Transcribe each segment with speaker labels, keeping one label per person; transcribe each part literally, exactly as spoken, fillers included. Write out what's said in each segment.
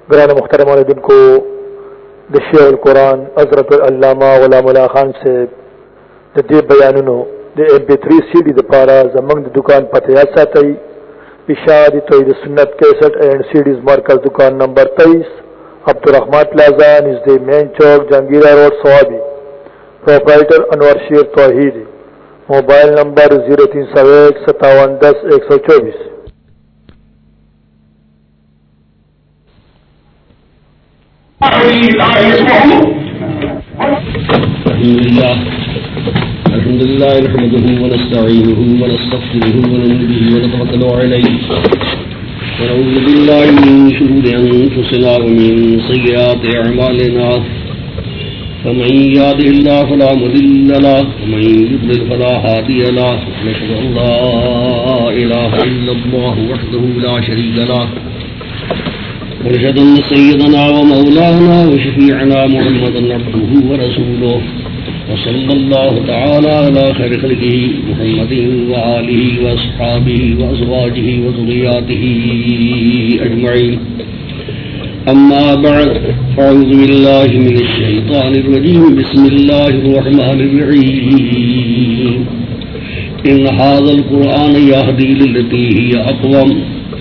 Speaker 1: گران محترم علیدن کو دشیع القرآن حضرت علامہ غلام اللہ خان سے دی بیانونو دی M P three C D دپارا زمنگ دی دکان پتہ یاد ساتئی اشاعتی توحید سنت کیسٹ اینڈ سی ڈیز مرکز دکان نمبر تیئیس عبدالرحمان پلازا نزد مین چوک Jahangira road Swabi proprietor Anwar Sher Tauheed mobile number zero تین سو ایک ستاون دس ایک سو چوبیس
Speaker 2: الحمد لله نحمده ونستعينه ونستغفره ونؤمن به ونتوكل عليه ونعوذ بالله من شرور أنفسنا ومن سيئات أعمالنا فمن يهده الله فلا مضل له ومن يضلل فلا هادي له ونشهد أن لا إله إلا الله وحده لا شريك له ونشهد أن سيدنا ومولانا وشفيعنا محمدا عبده ورسوله وصلى الله تعالى على خير خلقه محمد وآله وأصحابه وأزواجه وذرياته أجمعين أما بعد فأعوذ بالله من الشيطان الرجيم بسم الله الرحمن الرحيم إن هذا القرآن يهدي للتي هي أقوم.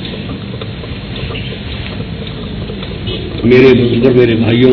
Speaker 2: میرے بزرگ میرے بھائیوں،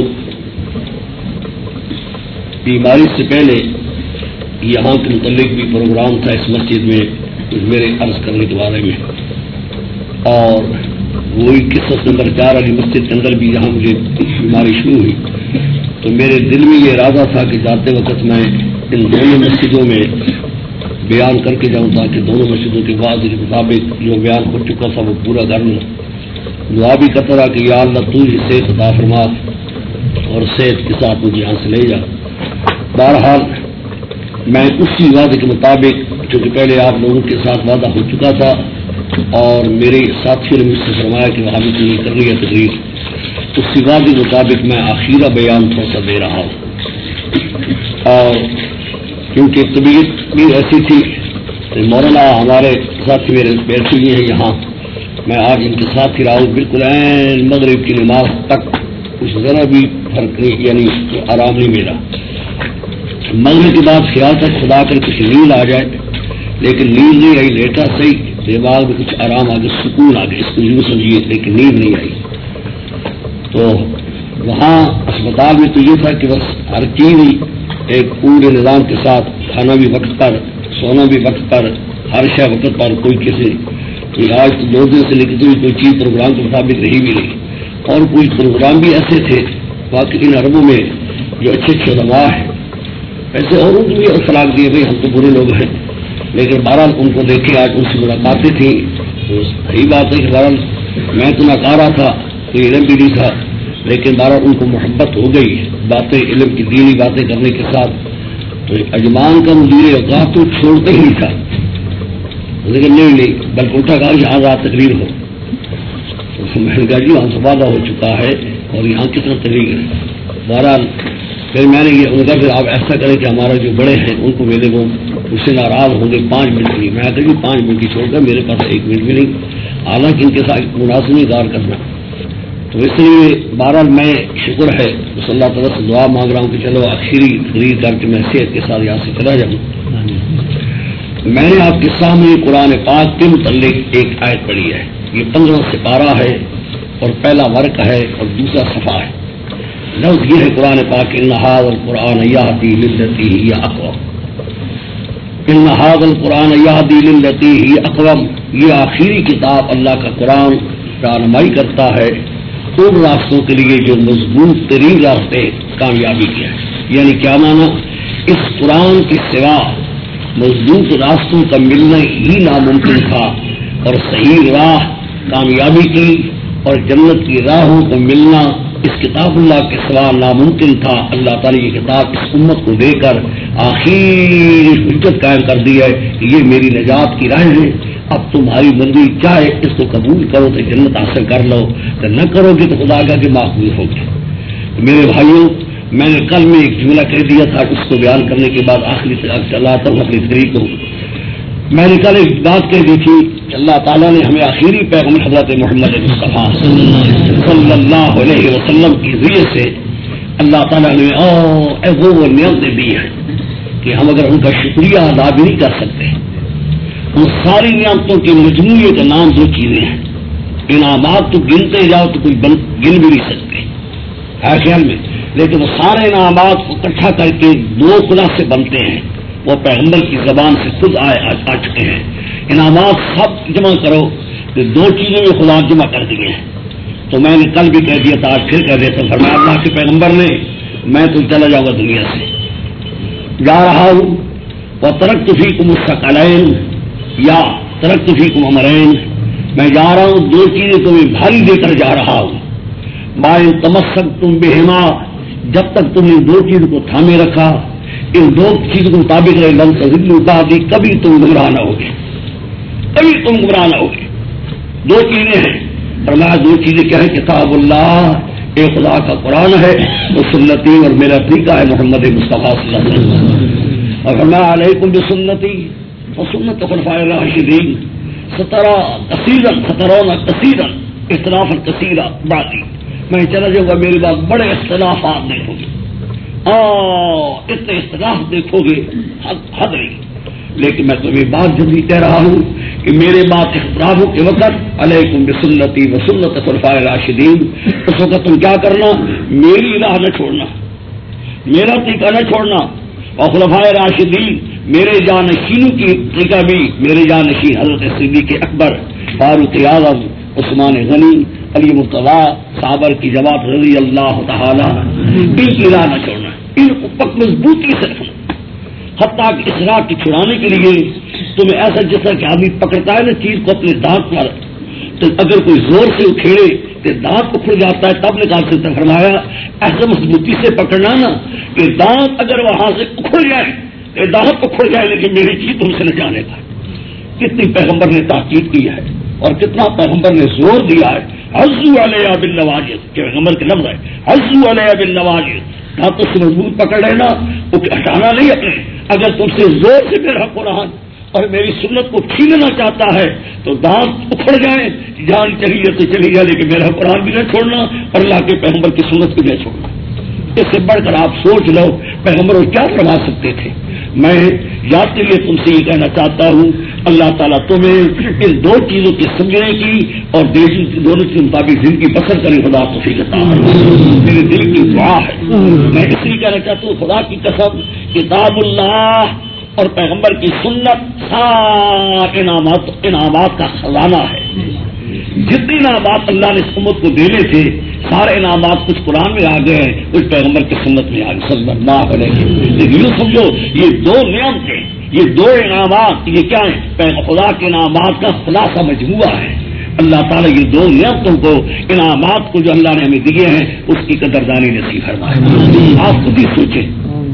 Speaker 2: بیماری سے پہلے یہاں کے متعلق بھی پروگرام تھا اس مسجد میں میرے عرض کرنے کے بارے میں، اور وہی قصص نمبر چار والی مسجد کے اندر بھی یہاں مجھے بیماری شروع ہوئی تو میرے دل میں یہ ارادہ تھا کہ جاتے وقت میں ان دونوں مسجدوں میں بیان کر کے جاؤں تاکہ دونوں مسجدوں کے بعد کے مطابق جو بیان ہو چکا تھا وہ پورا کر لوں. دعا بھی کرتا رہا کہ یا اللہ تو ہی صحت عطا فرما اور صحت کے ساتھ مجھے یہاں سے لے جا. بہرحال میں اسی وعدے کے مطابق چونکہ پہلے آپ لوگوں کے ساتھ وعدہ ہو چکا تھا اور میرے ساتھیوں نے مجھ سے فرمایا کہ وہاں بھی تو نہیں کر رہی ہے تقریر، اسی وعدے کے مطابق میں آخیرہ بیان تھوڑا سا دے رہا ہوں. اور کیونکہ طبیعت بھی ایسی تھی مولانا ہمارے ساتھی میرے بیٹھے ہوئے ہیں یہاں، میں آج ان کے ساتھ ہی رہا ہوں بالکل عین مغرب کی نماز تک کچھ ذرا بھی فرق نہیں، یعنی آرام نہیں ملا. مغرب کے بعد خیال تک خدا کر کچھ نیند آ جائے، لیکن نیند نہیں آئی، لیٹا صحیح دماغ میں کچھ آرام آ گیا، سکون آ گیا، اس کو یوں سمجھیے، لیکن نیند نہیں آئی. تو وہاں اسپتال میں تو یہ تھا کہ بس ہر چیز ہی ایک پورے نظام کے ساتھ، کھانا بھی وقت پر، سونا بھی وقت پر، ہر شے وقت پر، کوئی کسی کہ آج تو دو دن سے نکلتی ہوئی کوئی چیز پروگرام کے مطابق رہی بھی نہیں. اور کچھ پروگرام بھی ایسے تھے باقی ان عربوں میں جو اچھے اچھے علماء ہیں، ایسے اوروں کو بھی اخلاق دیے بھائی ہم تو برے لوگ ہیں، لیکن بہرحال ان کو دیکھے آج ان سے ملاقاتیں تھیں تو صحیح بات ہے کہ بہرحال میں تو ناکارہ تھا، کوئی علم بھی نہیں تھا، لیکن بہرحال ان کو محبت ہو گئی باتیں علم کی دینی باتیں کرنے کے ساتھ. تو اجمان کا مدیر اوقات تو چھوڑتے ہی نہیں تھا، لیکن نہیں نہیں بلکہ اٹھا کہا کہ آج آپ تقریر ہو. میں نے کہا جی وہاں سے وعدہ ہو چکا ہے اور یہاں کتنا تقریر ہے. بہرحال پھر میں نے یہ ان کا پھر آپ ایسا کریں کہ ہمارے جو بڑے ہیں ان کو میرے وہ اس سے ناراض ہوں گے پانچ منٹ کی. میں کہا جی پانچ منٹ کی چھوڑ کر میرے پاس ایک منٹ بھی نہیں، حالانکہ ان کے ساتھ مناسب دار کرنا. تو اس لیے بہرحال میں شکر ہے بس اللہ تعالیٰ سے دعا مانگ رہا ہوں کہ چلو آخری تقریر کر کے میں صحت کے ساتھ یہاں سے چلا جاؤں. میں نے آپ کے سامنے قرآن پاک کے متعلق ایک آیت پڑھی ہے. یہ پندرہ سپارہ ہے اور پہلا ورق ہے اور دوسرا صفحہ ہے. لفظ یہ ہے قرآن پاک ان ھذا القرآن یہدی للتی ہی اقوم. ان ھذا القرآن یہدی للتی ہی اقوم، یہ آخری کتاب اللہ کا قرآن رہنمائی کرتا ہے ان راستوں کے لیے جو مضبوط ترین راستے کامیابی کے ہیں. یعنی کیا مانا، اس قرآن کے سوا مضبوط راستوں کا ملنا ہی ناممکن تھا، اور صحیح راہ کامیابی کی اور جنت کی راہوں کو ملنا اس کتاب اللہ کے سوا ناممکن تھا. اللہ تعالیٰ یہ کتاب اس امت کو دے کر آخری حجت قائم کر دی ہے کہ یہ میری نجات کی راہ ہے، اب تمہاری مرضی چاہے اس کو قبول کرو تو جنت حاصل کر لو، تو نہ کرو گے تو خدا کا کہ معقول ہوگی. میرے بھائیوں، میں نے کل میں ایک جملہ کہہ دیا تھا، اس کو بیان کرنے کے بعد آخری چلاتا ہوں اپنی تقریر کو. میں نے کل ایک بات کہہ دی تھی کہ اللہ تعالیٰ نے ہمیں آخری پیغمبر حضرت محمد مصطفیٰ صلی اللہ علیہ وسلم کی ذریعے سے اللہ تعالیٰ نے اور وہ نعمتیں دی ہیں کہ ہم اگر ان کا شکریہ ادا بھی نہیں کر سکتے. ان ساری نعمتوں کے مجموعے کا نام دو چیزیں ہیں. انعامات تو گنتے جاؤ تو کوئی گن بھی نہیں سکتے ہے خیال میں، لیکن وہ سارے انعامات کو اکٹھا کر کے دو خدا سے بنتے ہیں. وہ پیغمبر کی زبان سے خود آئے آ چکے ہیں. انعامات سب جمع کرو تو دو چیزوں میں خدا جمع کر دیے ہیں. تو میں نے کل بھی کہہ دیا تھا، آج پھر کہہ دیتا ہوں. فرمایا اللہ کے پیغمبر نے میں تو چلا جاؤں گا دنیا سے، جا رہا ہوں. وہ ترکت فیکم الثقلین یا ترکت فیکم امرین، میں جا رہا ہوں دو چیزیں تمہیں بھاری دے کر جا رہا ہوں. ما ان تمسکتم بہما، جب تک تم نے دو چیزوں کو تھامے رکھا، ان دو چیزوں کے مطابق رہے، لن تضلوا بعدی، کبھی تم گمراہ نہ ہوگے، کبھی تم گمراہ نہ ہوگے. دو چیزیں ہیں. فرمایا دو چیزیں کیا ہے؟ کتاب اللہ، ایک خدا کا قرآن ہے، وہ سنتی اور میرا طریقہ ہے محمد مصطفیٰ صلی اللہ علیہ وسلم. اور فرمایا علیکم بسنتی و سنت خلفاء الراشدین سترا کثیرا سترون کثیرا اختلافا کثیرا بعدی. میں چلا جاؤں گا، میری بات بڑے اختلافات دیکھو گے، اتنے اختلاف دیکھو گے حد نہیں. لیکن میں تمہیں بات جلدی کہہ رہا ہوں کہ میرے بات اختلافوں کے وقت علیکم بسنتی و سنت خلفاء الراشدین، اس وقت تم کیا کرنا؟ میری راہ نہ چھوڑنا، میرا طریقہ نہ چھوڑنا. اور خلفاء راشدین میرے جانشینوں کی طریقہ بھی، میرے جانشین حضرت صدیق اکبر، فاروق اعظم، عثمان غنی، علی مرتضیٰ، صابر کی جماعت رضی اللہ تعالی، ان کی راہ نہ چھوڑنا، ان کو پک مضبوطی سے رکھنا. حتیٰ کہ اس راہ کی چھڑانے کے لیے تمہیں ایسا جیسا کہ آدمی پکڑتا ہے نا چیز کو اپنے دانت پر، تو اگر کوئی زور سے اکھیڑے تو دانت اکھڑ جاتا ہے، تب نکال سے فرمایا ایسا مضبوطی سے پکڑنا نا کہ دانت اگر وہاں سے اکھڑ جائے تو دانت اکھڑ جائے لیکن میری چیز تم سے نہ جانے کا. کتنی پیغمبر نے تاکید کی ہے اور کتنا پیغمبر نے زور دیا ہے. عزو علیہ بالنواجذ، پیغمبر کے لفظ ہے، عزو علیہ بالنواجذ، دانتوں سے مضبوط پکڑ لینا، ہٹانا نہیں اپنے. اگر تم سے زور سے میرا قرآن اور میری سنت کو چھیننا چاہتا ہے تو دانت اکھڑ جائیں، جان چلیے تو چلی جائے، لیکن میرا قرآن بھی نہ چھوڑنا اور اللہ کے پیغمبر کی سنت بھی نہ چھوڑنا. اس سے بڑھ کر آپ سوچ لو پیغمبر وہ کیا فرما سکتے تھے. میں یاد کے لیے تم سے یہ کہنا چاہتا ہوں، اللہ تعالیٰ تمہیں ان دو چیزوں کی سمجھنے کی اور دونوں کے مطابق زندگی بسر کرنے خدا توفیق عطا فرمائے. میرے دل کی دعا ہے. میں اس لیے کہنا چاہتا ہوں خدا کی قسم، کتاب اللہ اور پیغمبر کی سنت سارے انعامات انعامات کا خزانہ ہے. جتنی انعامات اللہ نے اس امت کو دینے تھے سارے انعامات کچھ قرآن میں آ گئے ہیں، کچھ پیغمبر کی سنت میں آ گئے صلی اللہ علیہ وسلم. لیکن یوں سمجھو یہ دو نعمتیں، یہ دو انعامات، یہ کیا ہیں؟ خدا کے انعامات کا خلاصہ مجموعہ ہے. اللہ تعالیٰ یہ دو نعمتوں کو، انعامات کو جو اللہ نے ہمیں دیے ہیں، اس کی قدردانی نصیب فرمائے. آپ خود ہی سوچیں،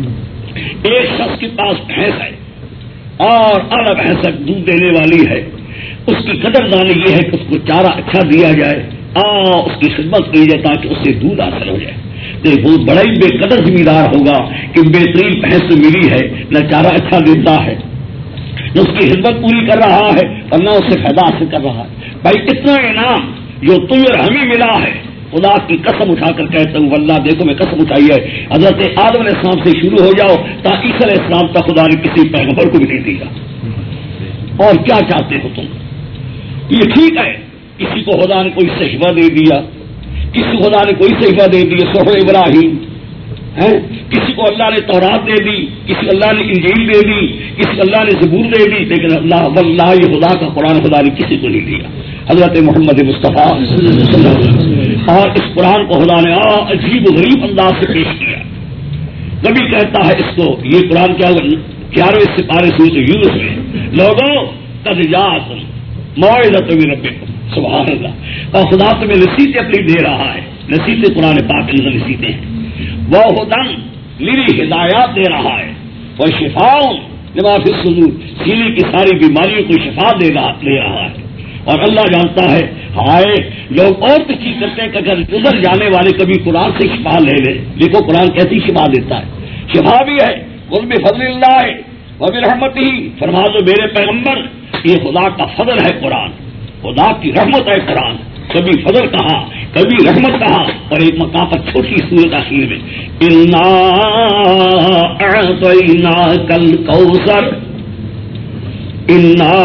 Speaker 2: ایک شخص کے پاس بھینس ہے اور اعلیٰ بھینس دودھ دینے والی ہے، اس کی قدردانی یہ ہے کہ اس کو چارہ اچھا دیا جائے اور اس کی خدمت کی جائے تاکہ اس سے دودھ حاصل ہو جائے. تو وہ بڑا ہی بے قدر ذمہ دار ہوگا کہ بہترین بھینس ملی ہے، نہ چارہ اچھا دیتا ہے، نہ اس کی خدمت پوری کر رہا ہے اور نہ اس سے فائدہ حاصل کر رہا ہے. بھائی اتنا انعام جو تمہیں اور ہمیں ملا ہے، خدا کی قسم اٹھا کر کہتا ہوں، واللہ دیکھو میں قسم اٹھائی ہے، حضرت آدم علیہ السلام سے شروع ہو جاؤ تا عیسیٰ علیہ السلام تک خدا نے کسی پیغمبر کو بھی نہیں دیا. اور کیا چاہتے ہو تم؟ یہ ٹھیک ہے کسی کو خدا نے کوئی صحیفہ دے دیا، کسی کو خدا نے کوئی صحیفہ دے دیا صحف ابراہیم ہے، کسی کو اللہ نے تورات دے دی، کسی کو اللہ نے انجیل دے دی، کسی کو اللہ نے زبور دے دی، لیکن اللہ واللہ یہ خدا کا قرآن خدا نے کسی کو نہیں دیا. حضرت محمد مصطفیٰ صلی اللہ علیہ وسلم، اور اس قرآن کو خدا نے عجیب و غریب انداز سے پیش کیا. کبھی کہتا ہے اس کو، یہ قرآن کیا گیارہویں سپارے سورۃ یونس میں، لوگوں قد جاءکم موعظۃ من ربکم، سبحان اللہ. اور خدا تمہیں نصیحتیں اپنی دے رہا ہے، نصیحتیں قرآن پاک کی نصیحتیں ہیں. وہ ہدن لیلی ہدایات دے رہا ہے، وہ شفاء لما فی الصدور، سینے کی ساری بیماریوں کو شفا دے رہا ہے. اور اللہ جانتا ہے، ہائے لوگ اور تشریح کرتے ہیں کہ اگر گزر جانے والے کبھی قرآن سے شفا لے لے، دیکھو قرآن کیسی شفا دیتا ہے، شفا بھی ہے قل بفضل اللہ وبرحمتہ فرما دو میرے پیغمبر یہ خدا کا فضل ہے قرآن، خدا کی رحمت ہے قرآن. کبھی فضل کہا کبھی رحمت کہا اور ایک مقام پر چھوٹی سورت آخر میں انا اعطیناک الکوثر انا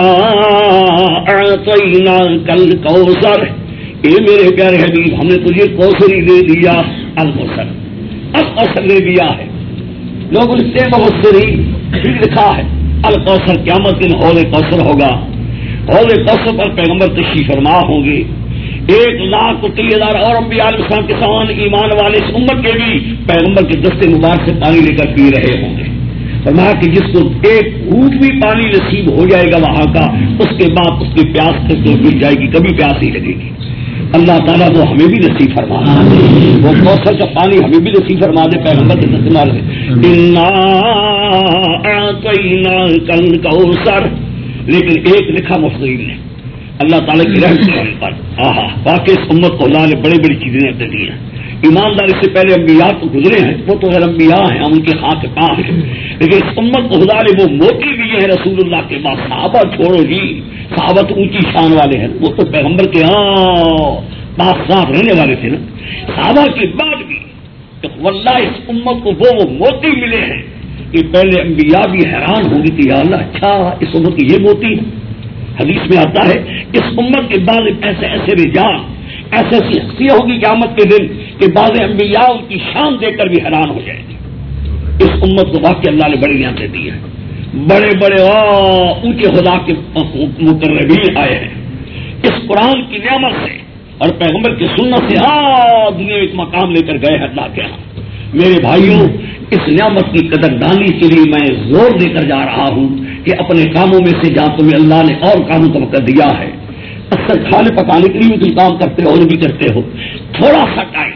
Speaker 2: اعطیناک الکوثر، اے میرے پیارے حبیب ہم نے تجھے کوثر ہی دے دیا. الکوثر اب کوثر دے دیا ہے. لوگوں سے بہت سے پھر لکھا ہے الکوثر قیامت دن حوض کوثر ہوگا. حوض کوثر پر پیغمبر تشریف فرما ہوں گے. ایک لاکھ تیس ہزار اور انبیاء علیہ السلام کے سامان ایمان والے اس امت کے بھی پیغمبر کے دستے مبارک سے پانی لے کر پی رہے ہوں گے. فرمایا کہ جس کو ایک گھونٹ بھی پانی نصیب ہو جائے گا وہاں کا، اس کے بعد اس کی پیاس پھر تو مل جائے گی، کبھی پیاس نہیں لگے گی. اللہ تعالیٰ وہ ہمیں بھی نصیب فرما دے، وہ کوثر کا پانی ہمیں بھی نصیب فرما دے پیغمبر کے استعمال سے. انا اعطیناک الکوثر، لیکن ایک لکھا مفسرین نے اللہ تعالیٰ کی رحمت پر آہا واقعی اس امت کو اللہ نے بڑی بڑی چیزیں دے دی ہیں. ایمانداری سے پہلے انبیاء تو گزرے ہیں، وہ تو غیر انبیاء ہیں، ہم ان کے خاک پاں ہیں، لیکن اس امت کو خدا نے وہ موتی دیے ہیں رسول اللہ کے بعد. صحابہ چھوڑو جی، صحابہ تو اونچی شان والے ہیں، وہ تو پیغمبر کے ہاں پاس ساتھ رہنے والے تھے نا. صحابہ کے بعد بھی واللہ اس امت کو وہ وہ موتی ملے ہیں کہ پہلے انبیاء بھی حیران ہوں گے کہ یا اللہ اچھا اس امت کی یہ موتی. حدیث میں آتا ہے اس امت کے بعد ایسے ایسے رجال ایسے ایسی ہستیاں ہوگی قیامت کے دن کہ بعض انبیاء ان کی شان دیکھ کر بھی حیران ہو جائیں گے. اس امت کو واقعی اللہ نے بڑی نعمتیں دی ہیں، بڑے بڑے اونچے خدا کے مقربین آئے ہیں اس قرآن کی نعمت سے اور پیغمبر کی سنت سے. ہاں دنیا ایک مقام لے کر گئے ہیں اللہ کے ہاں. میرے بھائیوں اس نعمت کی قدر دانی کے لیے میں زور دے کر جا رہا ہوں کہ اپنے کاموں میں سے جہاں تمہیں اللہ نے اور کاموں کا موقع دیا ہے، اکثر کھانے پکانے کے لیے تم کام کرتے ہو اور بھی کرتے ہو، تھوڑا سا ٹائم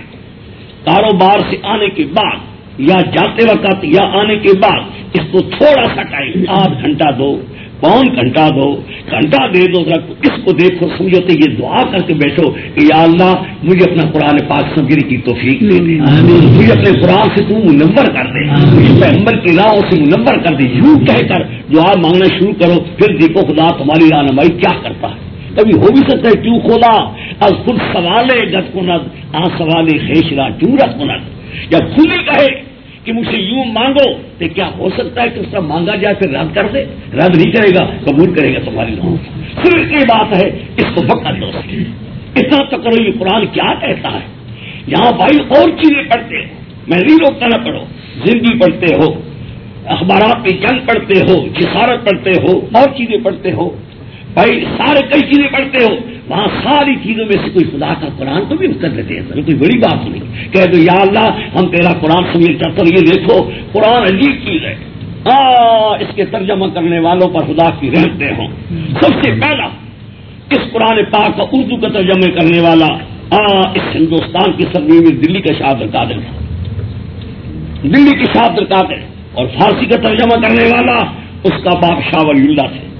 Speaker 2: کاروبار سے آنے کے بعد یا جاتے وقت یا آنے کے بعد اس کو تھوڑا سا ٹائم آدھ گھنٹہ دو، پون گھنٹہ دو، گھنٹہ دے دو، اس کو دیکھو سمجھو تو یہ دعا کر کے بیٹھو کہ یا اللہ مجھے اپنا قرآن پاک سمجھنے کی توفیق دے دے، مجھے اپنے قرآن سے تو منور کر دے، مجھے پیغمبر کی راہوں سے منور کر دے. یوں کہہ کر دعا مانگنا شروع کرو، پھر دیکھو خدا تمہاری رہنمائی کیا کرتا ہے. کبھی ہو بھی سکتا ہے کیوں خدا از خود سوالے گت کند آ سوالے خیشرا چورت کند، یا خود ہی کہے کہ مجھ سے یوں مانگو تو کیا ہو سکتا ہے کہ اس کا مانگا جائے پھر رد کر دے؟ رد نہیں کرے گا، قبول کرے گا تمہاری راہوں. صرف یہ بات ہے اس کو وقت دو. اتنا تو کرو یہ قرآن کیا کہتا ہے. یہاں بھائی اور چیزیں پڑھتے ہو، میں نہیں روکتا نہ پڑھو، زندگی پڑھتے ہو، اخبارات میں جنگ پڑھتے ہو، جسارت پڑھتے ہو، اور چیزیں پڑھتے ہو، بھائی سارے کئی چیزیں پڑھتے ہو. وہاں ساری چیزوں میں سے کوئی خدا کا قرآن تو بھی اتر لیتے ہیں، کوئی بڑی بات نہیں. کہہ دو یا اللہ ہم تیرا قرآن سمجھ چاہتے ہیں، یہ دیکھو قرآن عجیب چیز ہے. آ اس کے ترجمہ کرنے والوں پر خدا کی رحمتیں ہوں. سب سے پہلا اس قرآن پاک کا اردو کا ترجمہ کرنے والا آ اس ہندوستان کی سرزمین میں دلی کا شاہ عبد القادر تھا، دلی کی شاہ عبد القادر. اور فارسی کا ترجمہ کرنے والا اس کا باپ شاہ ولی اللہ تھے.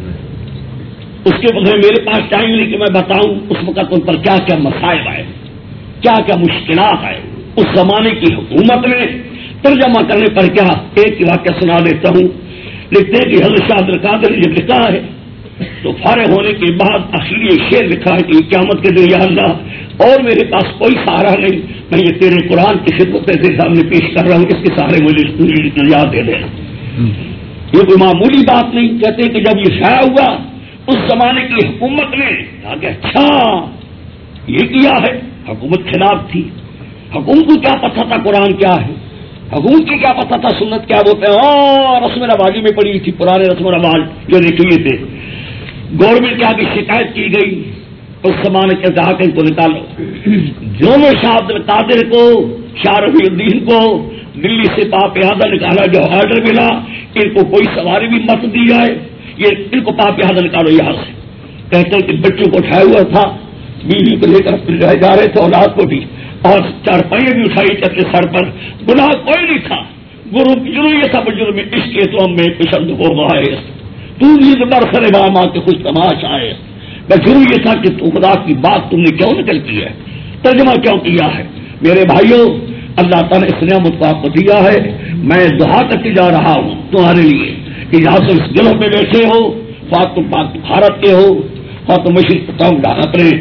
Speaker 2: اس کے بغیر میرے پاس ٹائم نہیں کہ میں بتاؤں اس وقت ان پر کیا کیا مسائل آئے، کیا کیا مشکلات آئے. اس زمانے کی حکومت نے ترجمہ کرنے پر کیا ایک واقعہ سنا دیتا ہوں. لکھتے ہیں کہ حضرت شاہ عبد القادر نے جب لکھا ہے تو فارغ ہونے کے بعد آخری یہ شعر لکھا ہے کہ قیامت کے دن یا اللہ اور میرے پاس کوئی سہارا نہیں، میں یہ تیرے قرآن کی خدمت تیرے سامنے پیش کر رہا ہوں، اس کے سہارے مجھے یاد دے دے. یہ کوئی معمولی بات نہیں. کہتے کہ جب یہ شائع ہوا اس زمانے کی حکومت نے کہا کہ اچھا یہ کیا ہے. حکومت خلاف تھی، حکومت کو کیا پتہ تھا قرآن کیا ہے، حکومت کی کیا پتہ تھا سنت کیا بولتے ہیں. اور رسم رواجی میں پڑی تھی، پرانے رسم و رواج جو لکھ لیے تھے. گورنمنٹ کے آگے شکایت کی گئی، اس زمانے کے کہا کہ ان کو نکالو. دونوں شاہ عبد القادر کو شاہ رفیع الدین کو دلی سے پا پیادہ نکالا. جو آرڈر ملا ان کو کوئی سواری بھی مت دی جائے، یہ ان کو پا پیادہ نکالو یہاں سے. کہتے ہیں کہ بچوں کو اٹھایا ہوا تھا، بیوی کو لے کر جا رہے تھے، اولاد کو بھی، اور چار پہیے بھی اٹھائی اپنے سر پر. گناہ کوئی نہیں تھا، گرو جرم یہ تھا بجرم میں اس کے تو ہم میں پسند ہو گئے تو نیز برسر باما کے کچھ تماش آئے. بس جرم یہ تھا کہ تو خدا کی بات تم نے کیوں نکل کی ہے، ترجمہ کیوں کیا ہے. میرے بھائیوں اللہ تعالیٰ نے اس نعمت کو آپ کو دیا ہے. میں دعا کرتے جا رہا ہوں تمہارے لیے کہ یہاں تم اس جگہ پہ بیٹھے ہو، خواہ تم بھارت کے ہو، خواہ تم مشرق تم اپنے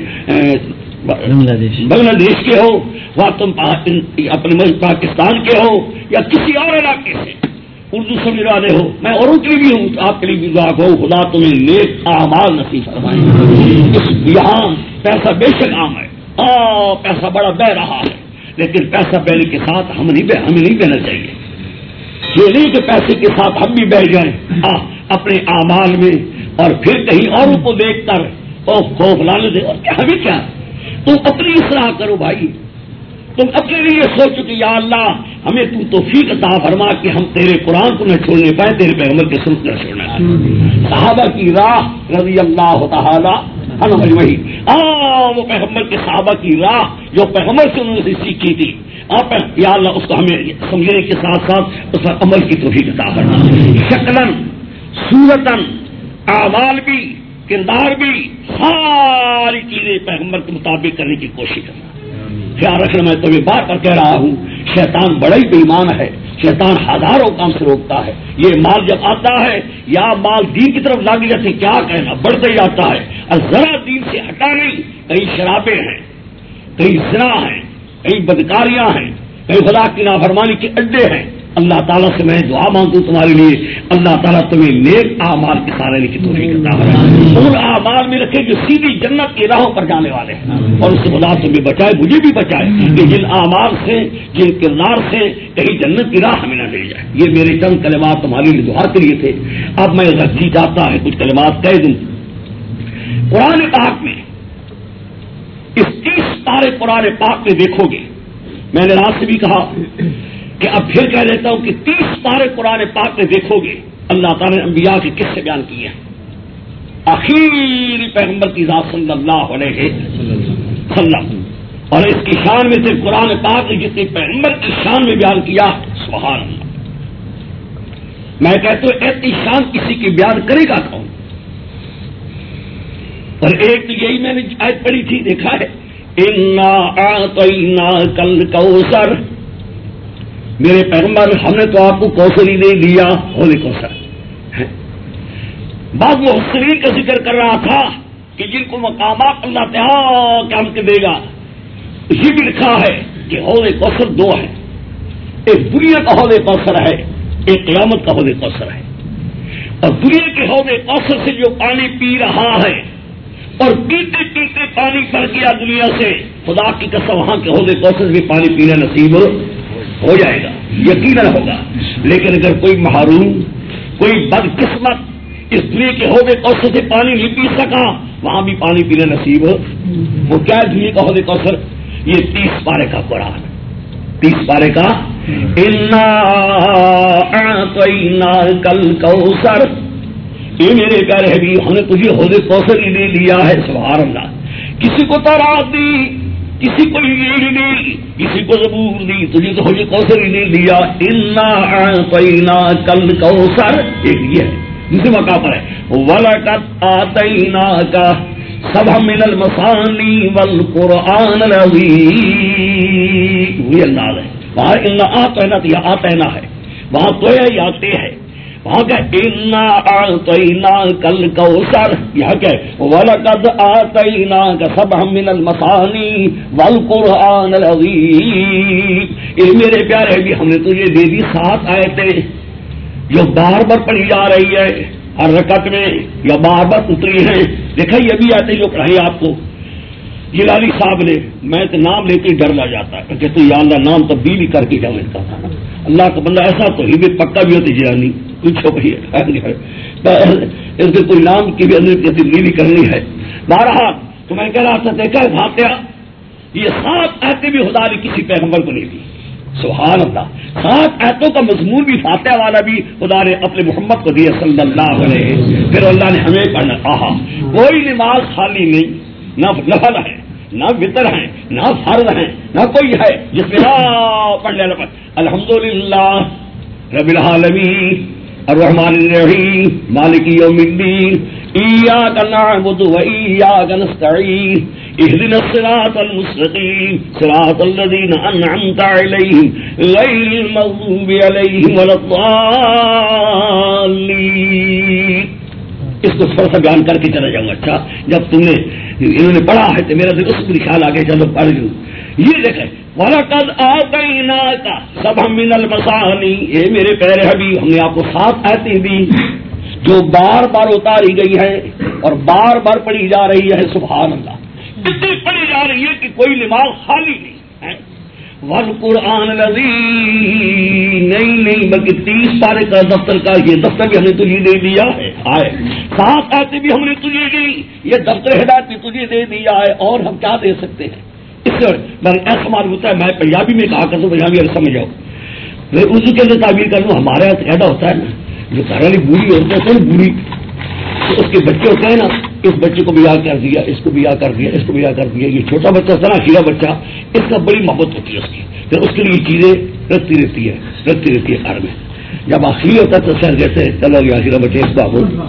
Speaker 2: بنگلہ دیش کے ہو، خواہ تم اپنے پاکستان کے ہو یا کسی اور علاقے سے اردو سمجھ والے ہو، میں اوروں کے لیے بھی ہوں، آپ کے لیے بھی دعا کرو خدا تمہیں نیک اعمال نصیب فرمائے۔ یہاں پیسہ بے شک عام ہے، آ پیسہ بڑا بہ رہا ہے، لیکن پیسہ بہنے کے ساتھ ہم نہیں بہ ہمیں نہیں بہنا چاہیے۔ یہ نہیں کہ پیسے کے ساتھ ہم بھی بہ جائیں آ اپنے اعمال میں اور پھر کہیں اوروں کو دیکھ کر او خوف لانے دے، اور کیا ہمیں کیا، تم اپنی اصلاح کرو بھائی، تم اپنے لیے سوچو کہ یا اللہ ہمیں تو توفیق عطا فرما کہ ہم تیرے قرآن کو نہ چھوڑنے پائے، تیرے پیغمبر کے سنت نہ چھوڑنا پائے۔ صحابہ کی راہ رضی اللہ تعالی عنہم اجمعین، ہاں وہ پیغمبر کے صحابہ کی راہ جو پیغمبر سے انہوں نے سیکھی تھی، آپ یا اللہ اس کو ہمیں سمجھنے کے ساتھ ساتھ اس پر عمل کی توفیق عطا فرما۔ شکلاً صورتاً اعمال بھی کردار بھی ساری چیزیں پیغمبر کے مطابق کرنے کی کوشش کرنا۔ خیال رکھنا، میں تمہیں بار بار کہہ رہا ہوں، شیطان بڑا ہی بے ایمان ہے، شیطان ہزاروں کام سے روکتا ہے۔ یہ مال جب آتا ہے یا مال دین کی طرف لاگی جاتی کیا کہنا بڑھتا ہی آتا ہے، اور ذرا دین سے ہٹا نہیں، کہیں شرابیں ہیں، کہیں زنا ہیں، کہیں بدکاریاں ہیں، کہیں خدا کی نافرمانی کے اڈے ہیں۔ اللہ تعالیٰ سے میں دعا مانگوں تمہارے لیے، اللہ تعالیٰ تمہیں نیک اعمال کے سارے کی توفیق عطا فرمائے، ان اعمال میں رکھے جو سیدھی جنت کی راہوں پر جانے والے ہیں، اور اس سے خدا تمہیں بچائے مجھے بھی بچائے کہ جن اعمال سے جن کردار سے کہیں جنت کی راہ ہمیں نہ مل جائے۔ یہ میرے چند کلمات تمہارے لیے دعا کے لیے تھے۔ اب میں جی چاہتا ہے کچھ کلمات کہہ دوں۔ قرآن پاک میں اس تیس پارے قرآن پاک میں دیکھو گے، میں نے رات سے بھی کہا کہ اب پھر کہہ دیتا ہوں کہ تیس پارے قرآن پاک میں دیکھو گے اللہ تعالیٰ نے انبیاء کے کس سے بیان کیے ہیں، آخری پیغمبر کی ذات صلی اللہ علیہ وسلم، اور اس کی شان میں صرف قرآن پاک نے جتنی پیغمبر کی شان میں بیان کیا، سبحان اللہ۔ میں کہتا ہوں ایسی شان کسی کی بیان کرے گا کون؟ اور ایک تو یہی میں نے آیت پڑھی تھی، دیکھا ہے، انا اعطیناک الکوثر، میرے پیغمبر ہم نے تو آپ کو کوثر ہی نہیں دیا، حوض کوثر۔ بعض محسنین کا ذکر کر رہا تھا کہ جن کو مقامات اللہ تعالیٰ قیامت کے دے گا، یہ بھی لکھا ہے کہ حوض کوثر دو ہے، ایک دنیا کا حوض کوثر ہے، ایک قیامت کا حوض کوثر ہے۔ اور دنیا کے حوض کوثر سے جو پانی پی رہا ہے اور پیتے پیتے پانی پر گیا دنیا سے، خدا کی قسم وہاں کے حوض کوثر بھی پانی پینا نصیب ہو جائے گا، یقیناً ہوگا۔ لیکن اگر کوئی محروم، کوئی بدقسمت اس دنیا کے حوض کوثر سے پانی نہیں پی سکا، وہاں بھی پانی پینا نصیب ہو، وہ کیا ہے دنیا کا حوض کوثر؟ یہ تیس پارے کا قرآن، تیس پارے کا انا اعطیناک الکوثر، یہ میرے پیارے حبیب ہم نے تجھے حوض کوثر ہی دے دیا ہے، سبحان اللہ۔ کسی کو تورات دی، کسی کو انجیل دی، کسی کو زبور دی، تجھے تو حوض کوثر ہی نہیں دیا۔ انا اعطیناک الکوثر، ایک یہ ہے، دوسرے مقام پر ہے وَلَقَدْ آتَيْنَاكَ سَبْعًا مِنَ الْمَثَانِي وَالْقُرْآنَ الْعَظِيمَ، وہی انداز ہے وہاں انا آتینا یا آتینا ہے، وہاں تو ہے یا تے ہے، وہاں کیا انا اعطیناک الکوثر، یہاں کیا وَلَقَدْ آتَيْنَاكَ سَبْعًا مِنَ الْمَثَانِي وَالْقُرْآنَ الْعَظِيمِ، یہ میرے پیارے بھی ہم نے تجھے دے دی سات آیتیں جو بار بار پڑھی جا رہی ہے ہر رکعت میں یا بار بار اتری ہیں۔ دیکھا یہ بھی آتے جو پڑھائی آپ کو جلالی صاحب نے، میں تو نام لے کے ڈر لگ جاتا ہے کہ تو یا اللہ نام تبدیلی کر کے جا ملتا تھا، اللہ کا بندہ ایسا تو ہی بھی پکا بھی ہوتی جلانی کچھ ہو گئی ہے، اس کے کوئی نام کی بھی اندر کی تبدیلی کرنی ہے۔ بہرحال تو میں کہہ رہا تھا دیکھا فاتحہ یہ سات آیتیں بھی خدا نے کسی پیغمبر کو نہیں دی، سبحان اللہ۔ سات آیتوں کا مضمون بھی فاتحہ والا بھی خدا نے اپنے محمد کو دیا صلی اللہ علیہ وسلم، پھر اللہ نے ہمیں پڑھنا کہا۔ کوئی نماز خالی نہیں، نہ نفل ہے، نہ وتر ہے، نہ فرض ہے، نہ کوئی ہے جس میں پڑھ لے الحمدللہ رب العالمین الرحمن الرحیم مالک یوم الدین ایاک نعبد و ایاک نستعین اهدنا الصراط المستقیم صراط الذین انعمت علیہم غیر المغضوب علیہم ولا الضالین. اس کو تھوڑا سا بیان کر کے چلا جاؤں. اچھا جب تم نے انہوں نے پڑھا ہے تو میرا دل اس پر خیال آ گیا چلو پڑھ لوں. یہ دیکھیں وَلَقَدْ آتَيْنَاكَ سَبْعًا مِنَ الْمَثَانِي، اے میرے پیارے حبیب ہم نے آپ کو سات آیتیں دی جو بار بار اتاری گئی ہے اور بار بار پڑھی جا رہی ہے. سبحان اللہ اتنی پڑھی جا رہی ہے کہ کوئی نماز خالی نہیں ہے. وَالْقُرْآنَ الَّذِي نہیں نہیں بلکہ تیس پارے کا دفتر کا یہ دفتر بھی ہم نے تجھے دے دیا ہے. آئے سات آیتیں بھی ہم نے تجھے دی، یہ دفتر ہدایت بھی تجھے دے دیا ہے، اور ہم کیا دے سکتے ہیں. اس سے ایسا معلوم ہوتا ہے میں پنجابی میں کہا کرتا ہوں پنجابی اگر سمجھ جاؤ میں اردو کے اندر تعبیر کر لوں. ہمارے یہاں ایسا ہوتا ہے نا جو گھر والی بوڑھی ہوتی ہے بوڑھی تو اس کے بچے ہوتے ہیں نا، اس بچے کو بیاہ کر دیا، اس کو بیاہ کر دیا، اس کو بیاہ کر دیا. یہ چھوٹا بچہ ہوتا ہے نا اخیرا بچہ، اس کا بڑی محبت ہوتی ہے اس کی، پھر اس کے لیے چیزیں رکھتی رہتی ہے رکھتی رہتی ہے گھر میں. جب آخری ہوتا ہے تو سر جیسے چلو گیا اخیرا بچے اس کو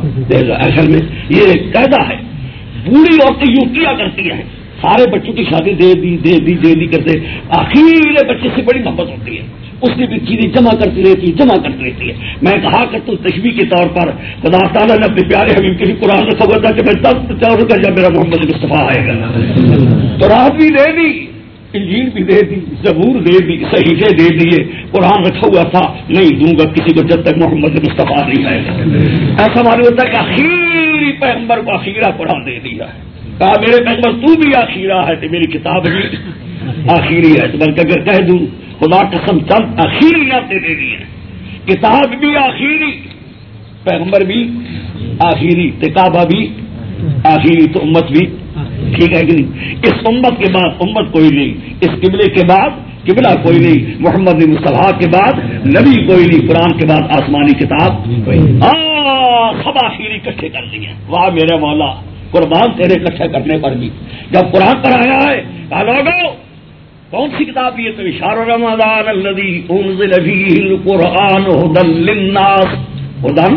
Speaker 2: اصل میں یہ قاعدہ ہے. بوڑھی عورتیں یوں کیا کرتی ہیں، سارے بچوں کی شادی دے دی دے دی دے دی کرتے آخری بچے سے بڑی محبت ہوتی ہے. اس نے بھی چیزیں جمع کرتی رہتی ہے جمع کرتی رہتی ہے. میں کہا کرتا ہوں تشبیہ کے طور پر خدا تعالیٰ نے اپنے پیارے حبیب کے لیے قرآن رکھا ہوا تھا کہ میں تب چاہوں گا جب میرا محمد مصطفیٰ آئے گا. تو رات بھی دے دی، انجیل بھی دے دی، زبور دے دی، صحیفے دے دیے، قرآن رکھا ہوا تھا نہیں دوں گا کسی کو جب تک محمد مصطفیٰ نہیں آئے گا. ایسا معلوم ہوتا ہے کہ آخری پیغمبر کو آخیرا قرآن دے دیا ہے. کہا میرے پیغمبر تو بھی آخیرا ہے تو میری کتاب بھی آخری ہے. تو بلکہ اگر کہہ دوں خدا قسم چند آخری نعمتیں دے دی ہیں، کتاب بھی آخری، پیغمبر بھی آخری، کعبہ بھی آخری، تو امت بھی ٹھیک ہے کہ نہیں. اس امت کے بعد امت کوئی نہیں، اس قبلے کے بعد قبلہ کوئی نہیں، محمد مصطفیٰ کے بعد نبی کوئی نہیں، قرآن کے بعد آسمانی کتاب کوئی نہیں. سب آخری اکٹھے کر لیے. واہ میرے مولا قربان تیرے اکٹھے کرنے پر بھی. جب قرآن پر آیا ہے لوگوں کون سی کتاب یہ تو شہر رمضان الذی انزل فیہ القرآن ھدی للناس، ھدی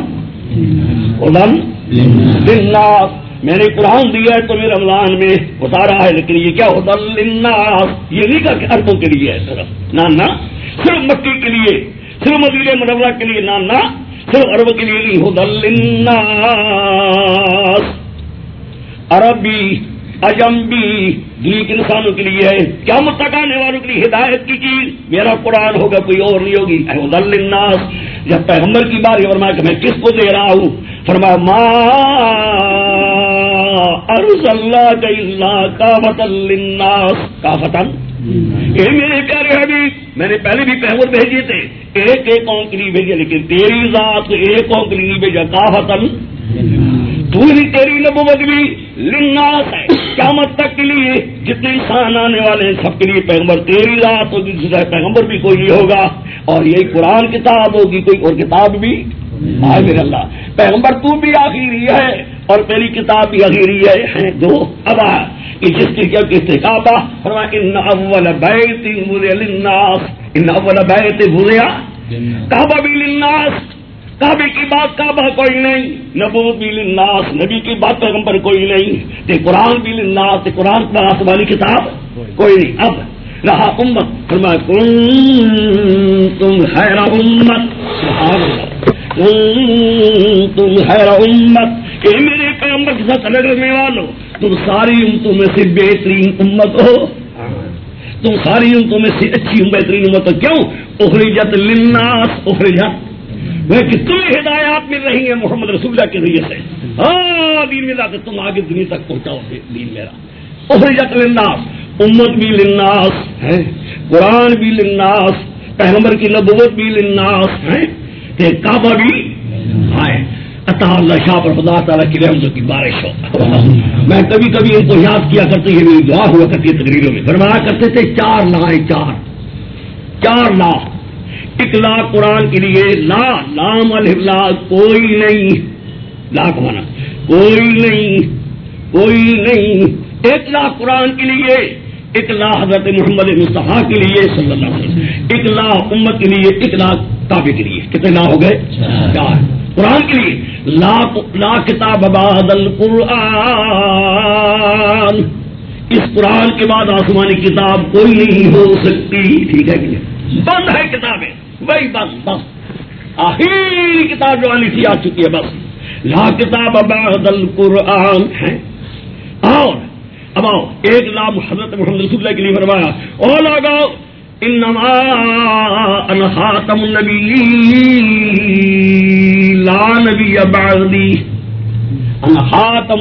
Speaker 2: ھدی للناس. میں نے قرآن دیا ہے تمہیں رمضان میں اتارا ہے، لیکن یہ کیا ھدی للناس، یہ نہیں کہا کہ عربوں کے لیے ہے صرف، نہ نہ صرف مکی کے لیے، صرف مدینہ منورہ کے لیے، نہ نہ صرف عربوں کے لیے نہیں، ھدی للناس، عربی اجنبی دنیا کے انسانوں کے لیے ہے، کیا متقی آنے والوں کے لیے ہدایت کی چیز. میرا قرآن ہوگا کوئی اور نہیں ہوگی. ھدی للناس. جب پیغمبر کی باری فرمایا کہ میں کس کو دے رہا ہوں، فرمایا ما ارسلناک الا کافۃ للناس. کافۃ اے میرے پیارے حبیب میں نے پہلے بھی پیغمبر بھیجے تھے ایک ایک قوم کے لیے بھیجے، لیکن تیری ذات ایک قوم کے لیے نہیں بھیجا. کافۃ پوری تیری نبوت بھی للناس ہے، قیامت تک کے لیے جتنے انسان آنے والے ہیں سب کے لیے پیغمبر تیری ذات ہوگی، دوسرا پیغمبر بھی کوئی نہیں ہوگا، اور یہی قرآن کتاب ہوگی، کوئی اور کتاب بھی آئے میرے اللہ. پیغمبر تو بھی آخری ہے اور پہلی کتاب بھی آخری ہے. دو اب جس کی کیا کہتے کعبہ فرمایا ان اول بیت وضع للناس، ان اول بیت وضع کعبہ بھی للناس. کعبے کی بات کعبہ کوئی نہیں، نبوت بھی للناس، نبی کی بات پیغمبر کوئی نہیں، تے قرآن بھی للناس، تے قرآن پر آسمان والی کتاب کوئی نہیں. اب رہا امت فرمایا کنتم خیر امت، سبحان اللہ کنتم خیر امت. کہ میرے پیغمبر کے ساتھ لگنے والوں تم ساری امتوں میں سے بہترین امت ہو، تم ساری امتوں میں سے اچھی بہترین امت ہو. کیوں؟ اخرجت للناس، اخرجت وہ کہ تمہیں ہدایات مل رہی ہیں محمد رسول اللہ کے ذریعے سے. ہاں دین میں جاتے تم آگے دنیا تک پہنچاؤ گے دین میرا. اخرجت للناس، امت بھی للناس ہے، قرآن بھی للناس، پیغمبر کی نبوت بھی للناس ہے، کہ کعبہ بھی ہے. عطا اللہ شاہ پر خدا تعالیٰ کی رحمتوں کی بارش ہو. میں کبھی کبھی ان کو یاد کیا کرتے یہ میری دعا ہوا کرتی ہے تقریروں میں. فرمایا کرتے تھے چار لا چار چار لا. ایک لا قرآن کے لیے لا لام الف لا کوئی نہیں، لا کا مانا کوئی نہیں کوئی نہیں. ایک لا قرآن کے لیے، ایک لا حضرت محمد مصطفیٰ کے لیے صلی اللہ علیہ وسلم، ایک لا امت کے لیے، ایک لا کعبے کے لیے کتنے لا ہو گئے؟ چار. قرآن کے لیے لا لا کتاب بعد القرآن، اس قرآن کے بعد آسمانی کتاب کوئی نہیں ہو سکتی. ٹھیک ہے کہ نہیں؟ بند ہے کتابیں، وہی بس بس آخری کتاب جو آنی تھی آ چکی ہے. بس لا کتاب بعد القرآن ہے. اور اب آؤ ایک لام حضرت محمد رسول اللہ کے لیے فرمایا اور لگاؤ انما انا خاتم النبیین لا نبی بعدی، انا خاتم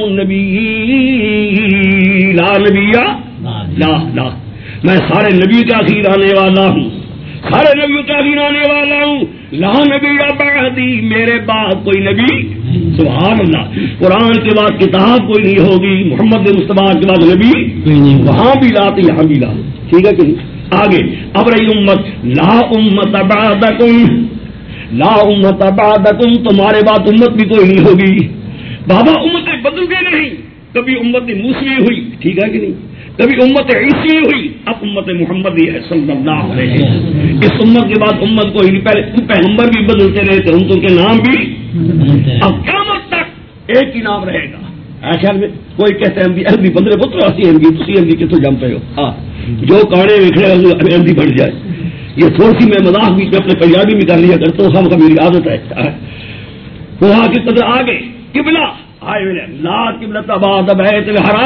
Speaker 2: النبیین لا نبی لا لا میں سارے نبی کا آخر آنے والا ہوں، سارے نبیوں کا آخر آنے والا ہوں. لا نبی بعدی، میرے بعد کوئی نبی. سبحان اللہ. قرآن کے بعد کتاب کوئی نہیں ہوگی، محمد مصطفیٰ کے بعد نبی وہاں بھی لا تو یہاں بھی لا. ٹھیک ہے کہ نہیں؟ آگے اب رہی امت لا امت بعدکم، لا امت بعدکم، تمہارے بعد امت بھی کوئی نہیں ہوگی. بابا امتیں بدل گئی نہیں، کبھی امت موسوی ہوئی، ٹھیک ہے کہ نہیں، کبھی امت عیسی ہوئی، اب امت محمدی ہے صلی اللہ علیہ وسلم. اس امت کے بعد امت کوئی نہیں. پہلے پیغمبر بھی بدلتے رہے تھے، ان کے نام بھی اب قیامت تک ایک ہی نام رہے گا. خیال میں کوئی کہتے ہیں اہدی بندرے پتر آتی ہے تھی اہدی کتوں جم پہ ہو. ہاں جو کاڑے وکھڑے اہدی بڑھ جائے. یہ تھوڑی سی میں مذاق بھی اپنے پنجابی میں کر لیا کرتا ہوں، ہم کا میری عادت ہے. وہاں کی قدر آگے قبلہ آئے لا قبلۃ بعد بیت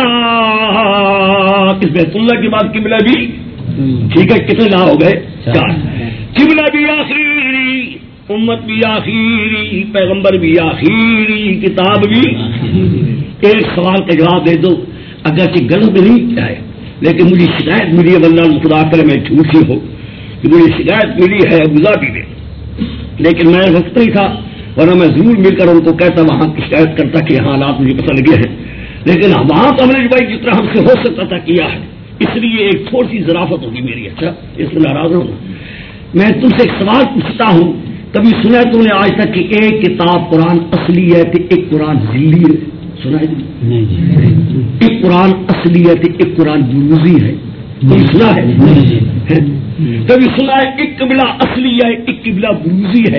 Speaker 2: الحرام، اس بیت اللہ کے بعد قبلہ بھی. ٹھیک ہے کتنے لا ہو گئے؟ چار. قبلہ بھی آخری، امت بھی آخری، پیغمبر بھی آخری، کتاب بھی. ایک سوال کا جواب دے دو، اگرچہ غلط نہیں ہے لیکن مجھے شکایت ملی ہے، اللہ خدا کرے میں جھوٹی ہو کہ مجھے شکایت ملی ہے ابوظہبی میں، لیکن میں وقت نہیں تھا ورنہ میں ضرور مل کر ان کو کہتا وہاں کی شکایت کرتا کہ حالات مجھے پتہ لگے ہیں، لیکن وہاں تو ہم نے بھائی جتنا ہم سے ہو سکتا تھا کیا ہے. اس لیے ایک تھوڑی سی ظرافت ہوگی میری. اچھا اس میں ناراض ہونا. میں تم سے ایک سوال پوچھتا ہوں، کبھی سنا ہے تم نے آج تک کہ ایک کتاب قرآن اصلی ہے تو ایک قرآن ذلی ہے؟ سنا ہے؟ ایک قرآن اصلی ہے تو ایک قرآن بروزی ہے؟ کوئی سنا ہے؟ کبھی سنا ہے ایک قبلہ اصلی ہے ایک قبلہ بروزی ہے؟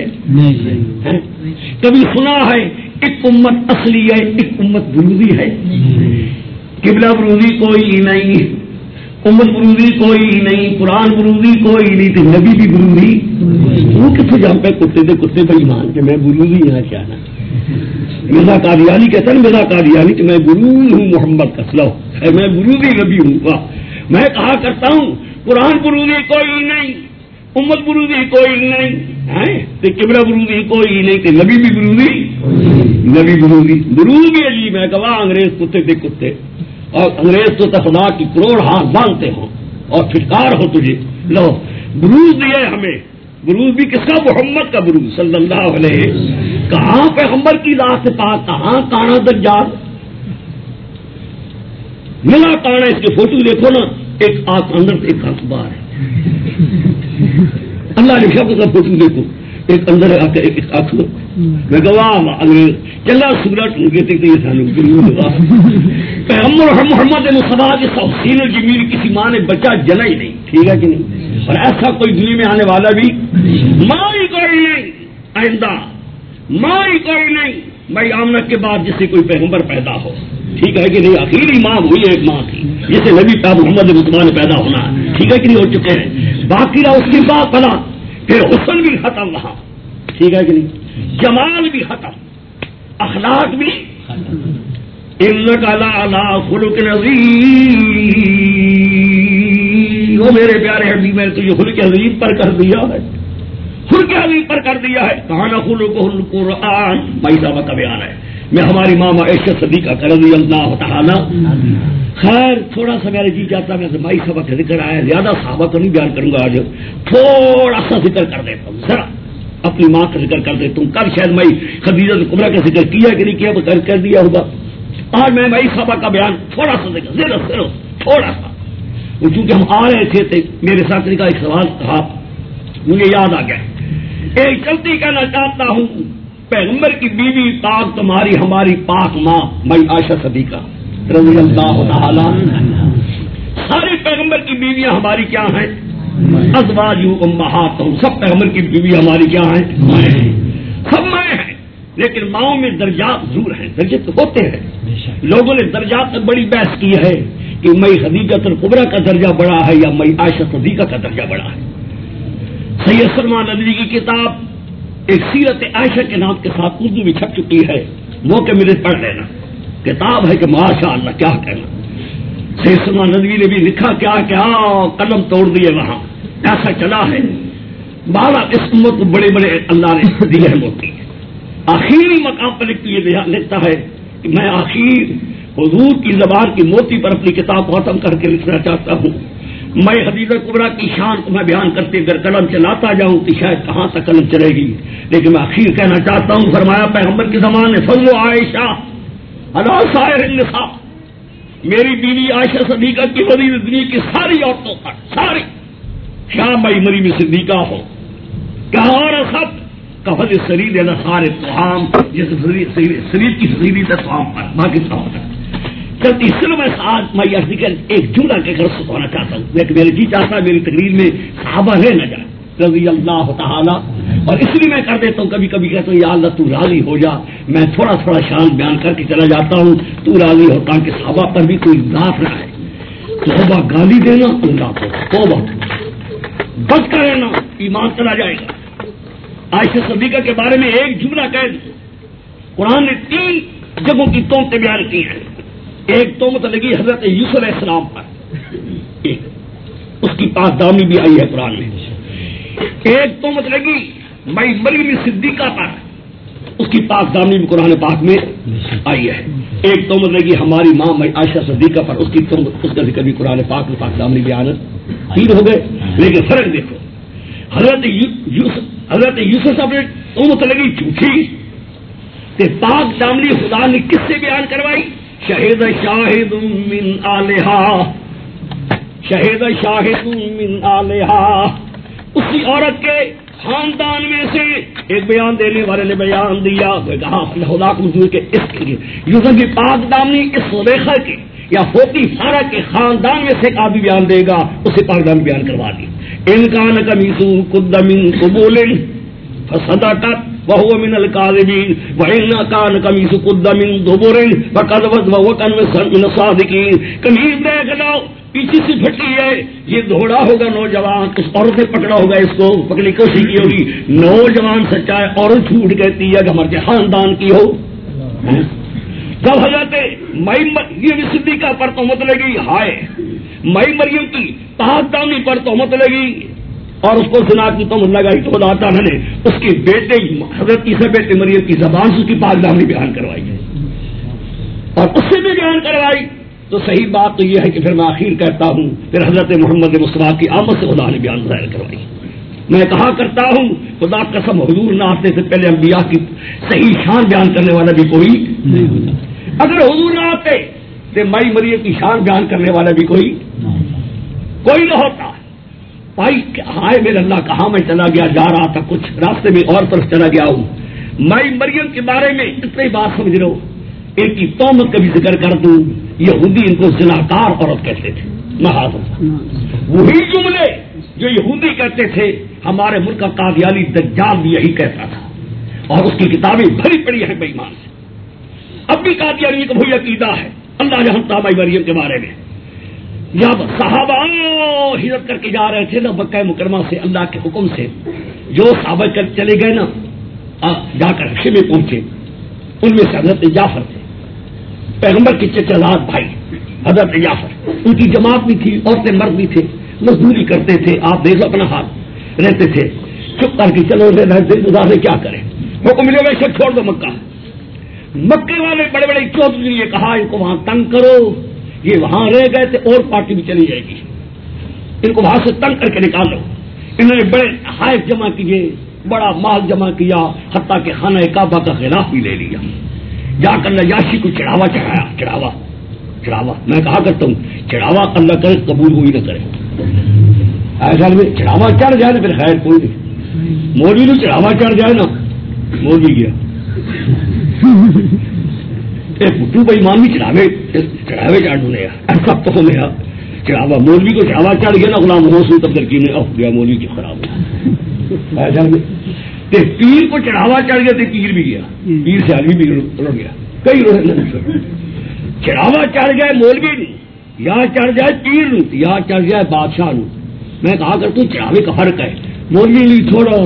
Speaker 2: کبھی سنا ہے ایک امت اصلی ہے ایک امت بروزی ہے؟ قبلہ بروزی کوئی نہیں، امت بروزی کوئی نہیں، قرآن بروزی کوئی نہیں، تو نبی بھی بروزی. وہ کتنے جہاں پہ کتے تھے کتے بھائی مان کے میں بروزی یہاں کیا نا. مرزا قادیانی کہتا ہے مرزا قادیانی کہ میں بروز ہوں محمد کا سلو ہے، میں بروزی نبی ہوں. واہ. میں کہا کرتا ہوں قرآن بروزی کوئی نہیں، امت بروزی کوئی نہیں ہے، تو قبلہ بروزی کوئی نہیں، تو نبی بھی بروزی نبی بروزی بروز بھی عجیب ہے. گواہ انگریز کتے تھے کتے، اور انگریز تو خدا کی کروڑ ہاتھ باندھتے ہو اور پھٹکار ہو تجھے. لو بروز دیے ہمیں، بروز بھی کس کا؟ محمد کا بروز صلی اللہ علیہ. کہاں پیغمبر کی ذات سے پاک، کہاں کانا دجال ملا کانا. اس کے فوٹو دیکھو نا، ایک آنکھ اندر ایک آنکھ باہر ہے. اللہ نے شب کا فوٹو دیکھو، ایک اندر ہے ایک آنکھ میں گواہ انگریز چلا سورج گئے تھے. یہ پیغمبر محمد مصطفیٰ کے سین الجمیل کسی ماں نے بچہ جنا ہی نہیں. ٹھیک ہے کہ نہیں؟ اور ایسا کوئی دنیا میں آنے والا بھی ماں ہی کوئی نہیں، آئندہ ماں ہی کوئی نہیں. بھائی آمنہ کے بعد جس سے کوئی پیغمبر پیدا ہو، ٹھیک ہے کہ نہیں، آخری ماں وہی ایک ماں تھی جسے نبی پاک محمد مصطفیٰ نے پیدا ہونا. ٹھیک ہے کہ نہیں؟ ہو چکے ہیں. باقی رہا اس کی بات پلا، پھر حسن بھی ختم رہا. ٹھیک ہے کہ نہیں؟ جمال بھی ختم، اخلاق بھی ختم. انک لعلی خلق عظیم، وہ میرے پیارے حبیب میں نے تجھے خلق عظیم پر کر دیا ہے، خلق عظیم پر کر دیا ہے. کہاں خلقہ القرآن، بھائی صاحبہ کا بیان ہے. میں ہماری ماں عائشہ صدیقہ رضی اللہ تعالی. خیر تھوڑا سا میرے جی جاتا میں مائی صاحبہ کا ذکر آیا، زیادہ صحابہ تو نہیں بیان کروں گا آج، تھوڑا سا ذکر کر دیتا ہوں، ذرا اپنی ماں کا ذکر کر دیتا ہوں. کل شاید میں خدیجہ کبریٰ کا ذکر کیا کہ نہیں کیا، وہ کر دیا ہوگا. آج میں مائی صاحبہ کا بیان تھوڑا سا ذکر ذرا صرف تھوڑا سا. چونکہ ہم آ رہے تھے میرے ساتھ کا ایک سوال تھا مجھے یاد آ گیا. ایک چلتی کہنا چاہتا ہوں، پیغمبر کی بیوی پاک تمہاری ہماری پاک ماں مائی عائشہ صدیقہ رضی اللہ تعالی. ساری پیغمبر کی بیویاں ہماری کیا ہیں؟ ازواجہ امہاتہم، سب پیغمبر کی بیوی ہماری کیا ہیں؟ مائیں ہیں، سب مائیں ہیں، لیکن ماؤں میں درجات ضرور ہیں، درجے تو ہوتے ہیں. لوگوں نے درجات میں بڑی بحث کی ہے کہ مئی خدیجہ الکبریٰ کا درجہ بڑا ہے یا مئی عائشہ صدیقہ کا درجہ بڑا ہے. سید سلمان ندوی کی کتاب ایک سیرت عائشہ کے نام کے ساتھ اردو میں چھپ چکی ہے، موقع ملے پڑھ لینا. کتاب ہے کہ ماشاء اللہ کیا کہنا. سید سلمان ندوی نے بھی لکھا کیا کیا قلم توڑ دیے وہاں، ایسا چلا ہے. بالا اس امت کو بڑے بڑے اللہ نے دیے ہیں موتی. آخری مقام پر لکھتا ہے کہ میں آخر حضور کی زبان کی موتی پر اپنی کتاب ختم کر کے لکھنا چاہتا ہوں. میں خدیجہ کبریٰ کی شان کو میں بیان کرتے اگر قلم چلاتا جاؤں تو شاید کہاں تک قلم چلے گی، لیکن میں آخر کہنا چاہتا ہوں. فرمایا پیغمبر کے زمانے فضل عائشہ علی سائر النساء، میری بیوی عائشہ صدیقہ کی فضیلت دنیا کی ساری عورتوں پر، ساری کیا مئی مریم صدیقہ ہو کیا اور سب کفل سرید الاسار توام، جیسے سرید کی فضیلت ہے توام پر باقی توام پر چلتی. صرف میں ساتھ میں یہ ذکر ایک جملہ کے گھر سے ہونا چاہتا ہوں، لیکن میرے جی چاہتا ہے میری تقریر میں صحابہ رہ نہ جائے رضی اللہ تعالی. اور اس لیے میں کر دیتا ہوں کبھی کبھی کہتا ہوں یا اللہ تو راضی ہو جا، میں تھوڑا تھوڑا شان بیان کر کے چلا جاتا ہوں، تو راضی ہوتا کہ صحابہ پر بھی کوئی ضعف نہ ہے. توبہ گالی دینا اللہ کو توبہ بچ کر رہنا ایمان چلا جائے گا. عائشہ صدیقہ کے بارے میں ایک جملہ کہہ دوں. قرآن نے تین جگہوں کی تومتیں بیان کی ہیں. ایک تومت لگی حضرت یوسف علیہ السلام پر، ایک اس کی پاس دامی بھی آئی ہے قرآن میں. ایک تومت لگی مئی مریم صدیقہ پر، اس کی پاک دامی بھی قرآن پاک میں آئی ہے. ایک تومت لگی ہماری ماں مئی عائشہ صدیقہ پر، اس کی تومت اس کا ذکر بھی قرآن پاک میں پاک دامی بیان تین ہو گئے. لیکن فرق دیکھو، حضرت یوسف حضرت یوسف صاحب نے تومت لگی جھوٹھی، تے پاک دامنی خدا نے کس سے بیان کروائی؟ شہید شاہد من آلہا، شہید شاہد من آلہا، اسی عورت کے خاندان میں سے ایک بیان دینے والے نے بیان دیا کہا خدا کو منظور کے اس کے یوسف کی پاک دامنی اس زلیخا کے یا فوتی سارا کے خاندان میں سے ایک آدمی بیان دے گا، اسے پاک دامنی بیان کروا دی. انکان قمیصہ قد من قبول فصدقت وهو من الكاذبين وإن كان قميصه قد من دبر فكذبت وهو كان من الصادقين. قمیص دیکھ لو پیچھے سے پھٹی ہے، یہ دھوڑا ہوگا نوجوان، اس عورت نے پکڑا ہوگا، اس کو پکڑنے کی کوشش کی ہوگی. نوجوان سچا ہے، عورت جھوٹ کہتی ہے کہ ہمارے خاندان کی ہو. جب حضرت مئی مریم صدیقہ پر تہمت لگی، ہائے مئی مریم کی پاک دامنی پر تہمت لگی اور اس کو زنا کی تہمت لگائی تو اللہ تعالیٰ نے اس کے بیٹے حضرت عیسیٰ بیٹے مریم کی زبان سے اس کی پاک دامنی بیان کروائی ہے اور اس سے بھی بیان کروائی. تو صحیح بات تو یہ ہے کہ پھر میں آخر کہتا ہوں پھر حضرت محمد مصطفیٰ کی آمد سے خدا نے بیان ظاہر کروائی. میں کہا کرتا ہوں خدا قسم حضور نہ آتے سے پہلے انبیاء کی صحیح شان بیان کرنے والا بھی کوئی نہیں ہوتا. اگر حضور نہ آتے تو مئی مریم کی شان بیان کرنے والا بھی کوئی کوئی نہ ہوتا. بھائی ہائے میرے اللہ کہاں میں چلا گیا، جا رہا تھا کچھ راستے میں اور طرف چلا گیا ہوں. مئی مریم کے بارے میں اتنی بات سمجھ لو، ان کی تومت کا بھی ذکر کر دوں. یہودی ان کو زناکار عورت کہتے تھے، محاذ وہی جملے جو یہودی کہتے تھے ہمارے ملک کا قادیانی دجال بھی یہی کہتا تھا اور اس کی کتابیں بھری پڑی ہیں بے ایمان سے. اب بھی قادیانی کا وہی عقیدہ ہے. اللہ جانتا مئی مریم کے بارے میں جب صحابہ ہجرت کر کے جا رہے تھے نا مکہ مکرمہ سے اللہ کے حکم سے، جو صحابہ کر چلے گئے نا جا کر رقشے میں پہنچے، ان میں سے حضرت جعفر تھے، پیغمبر کے چچا زاد بھائی حضرت جعفر. ان کی جماعت بھی تھی، عورتیں مرد بھی تھے، مزدوری کرتے تھے. آپ دیکھ لو اپنا حال رہتے تھے چپ کر کے چلو سے کیا کریں. حکم ملے ویسے چھوڑ دو مکہ. مکے والے بڑے بڑے چودھری نے کہا ان کو وہاں تنگ کرو، یہ وہاں رہ گئے تھے اور پارٹی بھی چلی جائے گی، ان کو وہاں سے تنگ کر کے نکالو. انہوں نے بڑے حائف جمع کیے، بڑا مال جمع کیا، حتیٰ کہ خانہ کعبہ کا خلاف بھی لے لیا. جا کر نجاشی کو چڑھاوا چڑھایا. چڑھاوا چڑھاوا میں کہا کرتا ہوں چڑھاوا اللہ کرے قبول ہوئی نہ کرے. ایسا میں چڑھاوا چڑھ جائے نا پھر خیر کوئی نہیں. مولوی نے چڑھاوا چڑھ جائے نا مولوی گیا پٹو بھائی مان بھی چڑھاوے چڑھاوے چڑھ ڈھونڈے سب تو ہو گیا چڑھاوا مولوی کو چڑھاوا چڑھ گیا نا غلام محسن تب درکی نے اف گیا مولوی کی خراب ہو پیر کو چڑھاوا چڑھ گیا تو پیر بھی گیا, پیر سے آدمی بھی رڑ گیا, کئی روز چڑھاوا چڑھ گئے مولوی نو یا چڑھ جائے پیر نو یا چڑھ جائے بادشاہ نو. میں کہا کرتا ہوں چڑھاوے کا فرق ہے, مولوی لی تھوڑا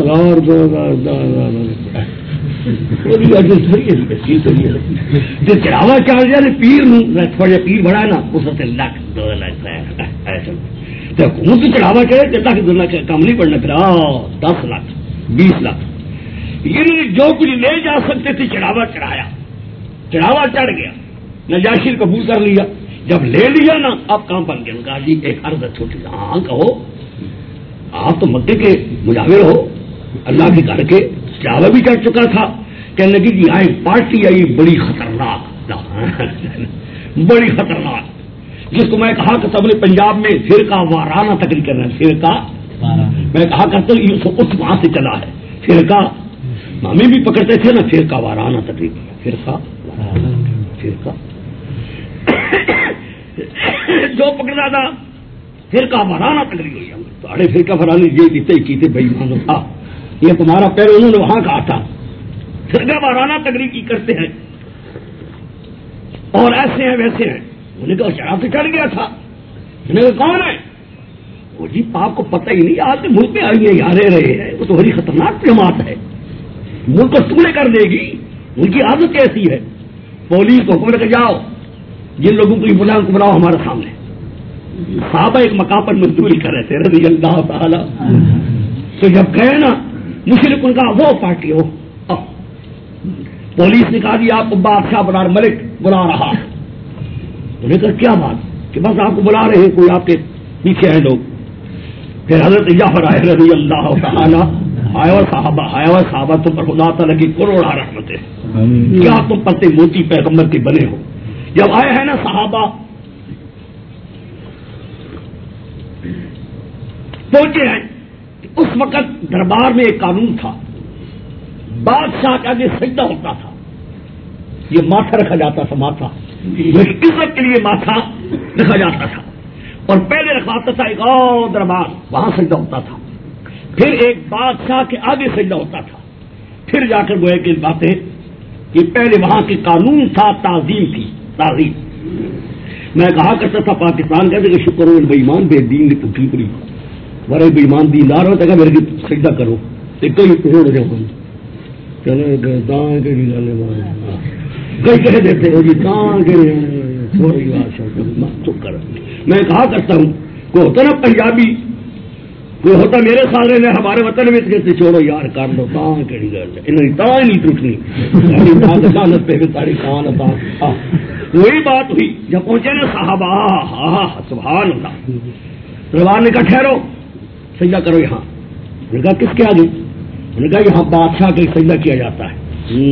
Speaker 2: چڑھاوا چڑھ جائے پیر نو تھوڑا پیر بڑا ہے نا اس سے لاکھ دو لاکھ ایسا حکومت کو چڑھاوا چڑھے لاکھ دو لاکھ کام نہیں پڑنا پھر دس لاکھ بیس لاکھ یہ جو کچھ لے جا سکتے تھے چڑھاوا چڑھایا, چڑھاوا چڑھ گیا, نجاشی قبول کر لیا. جب لے لیا نا اب کام بن گیا. کہا جی ایک عرض چھوٹی ہاں کہو, آپ تو مکے کے مجاور ہو, اللہ کے گھر کے چڑھاوا بھی چڑھ چکا تھا. کہنے لگی جی آئی پارٹی آئی بڑی خطرناک بڑی خطرناک, جس کو میں کہا کہ سب نے پنجاب میں فرقہ وارانہ تقریر کرنا ہے. فرقہ میں کہا کرتا ہوں یہ اس وہاں سے چلا ہے فرقہ, ہمیں بھی پکڑتے تھے نا فرقہ وارانہ تقریر کیا, فرقہ فرقہ جو پکڑا تھا فرقہ وارانہ تقریر ہوئی. ساڑھے فرقہ وارانہ یہ کیتے کیتے بھائی مانو تھا یہ تمہارا پہلے انہوں نے وہاں کہا تھا فرقہ وارانہ تقریر کی کرتے ہیں اور ایسے ہیں ویسے ہیں. انہوں نے کہا چڑھا سے چڑھ گیا تھا. انہوں نے کہا کون ہے وہ؟ جی آپ کو پتہ ہی نہیں, آج ملک میں آئی ہے یہاں رہ رہے ہیں, وہ تو بڑی خطرناک جماعت ہے, ملک کو سونے کر دے گی. ان کی عادت کیسی ہے, پولیس کو حکم لے کے جاؤ جن لوگوں کو بلاؤ ان کو بلاؤ ہمارے سامنے. صحابہ ایک مقام پر مزدوری کر رہے تھے رضی اللہ تعالی, تو جب گئے نا مشرک ان کا وہ پارٹی ہو, پولیس نے کہا جی آپ کو بادشاہ بلا ملک بلا رہا. انہوں نے کہا کیا بات کہ بس آپ کو بلا رہے ہیں, کوئی آپ کے پیچھے ہیں لوگ. پھر حضرت جعفر آئے رضی اللہ تعالی, آئے اور صحابہ آئے اور صحابہ تم پر خدا تعالیٰ کی کروڑا رحمتیں, کیا تم پتے موتی پیغمبر کے بنے ہو. جب آئے ہیں نا صحابہ پہنچے ہیں, اس وقت دربار میں ایک قانون تھا, بادشاہ کے آگے سجدہ ہوتا تھا, یہ ماتھا رکھا جاتا تھا, ماتھا عزت کے لیے ماتھا رکھا جاتا تھا. اور پہلے رکھواتا تھا ایک اور دربار, وہاں سجدہ ہوتا تھا. پھر ایک بادشاہ کے آگے سجدہ ہوتا تھا. پھر جا کر گوئے کہ باتیں یہ پہلے وہاں کے قانون تھا, تعظیم تھی, تعظیم. میں کہا کرتا تھا پاکستان کا کہ شکر ہو بے ایمان بے دین کی پٹھی پڑی, بڑے بے ایمان دیندار ہوتا ہے میرے کی سجدہ کرو ایک تو یہ توڑ دے چلے دان کے کئی کہہ دیتے ہو جی کہاں کے تھوڑی بات کر. میں کہا کرتا ہوں کوئی ہوتا نا پنجابی, کوئی ہوتا میرے سارے نے ہمارے وطن میں کہتے چھوڑو یار کر لو کہاں کہڑی گل ہے, انہیں تا ہی نہیں ٹوٹنی دانت پہ تاری کان تھا. وہی بات ہوئی جب پہنچے نا صحابہ, ہاں سبحان اللہ. دربار نے کہا ٹھہرو سجدہ کرو یہاں. انہوں نے کہا کس کے آگے؟ انہوں نے کہا یہاں بادشاہ کے سجدہ کیا جاتا ہے.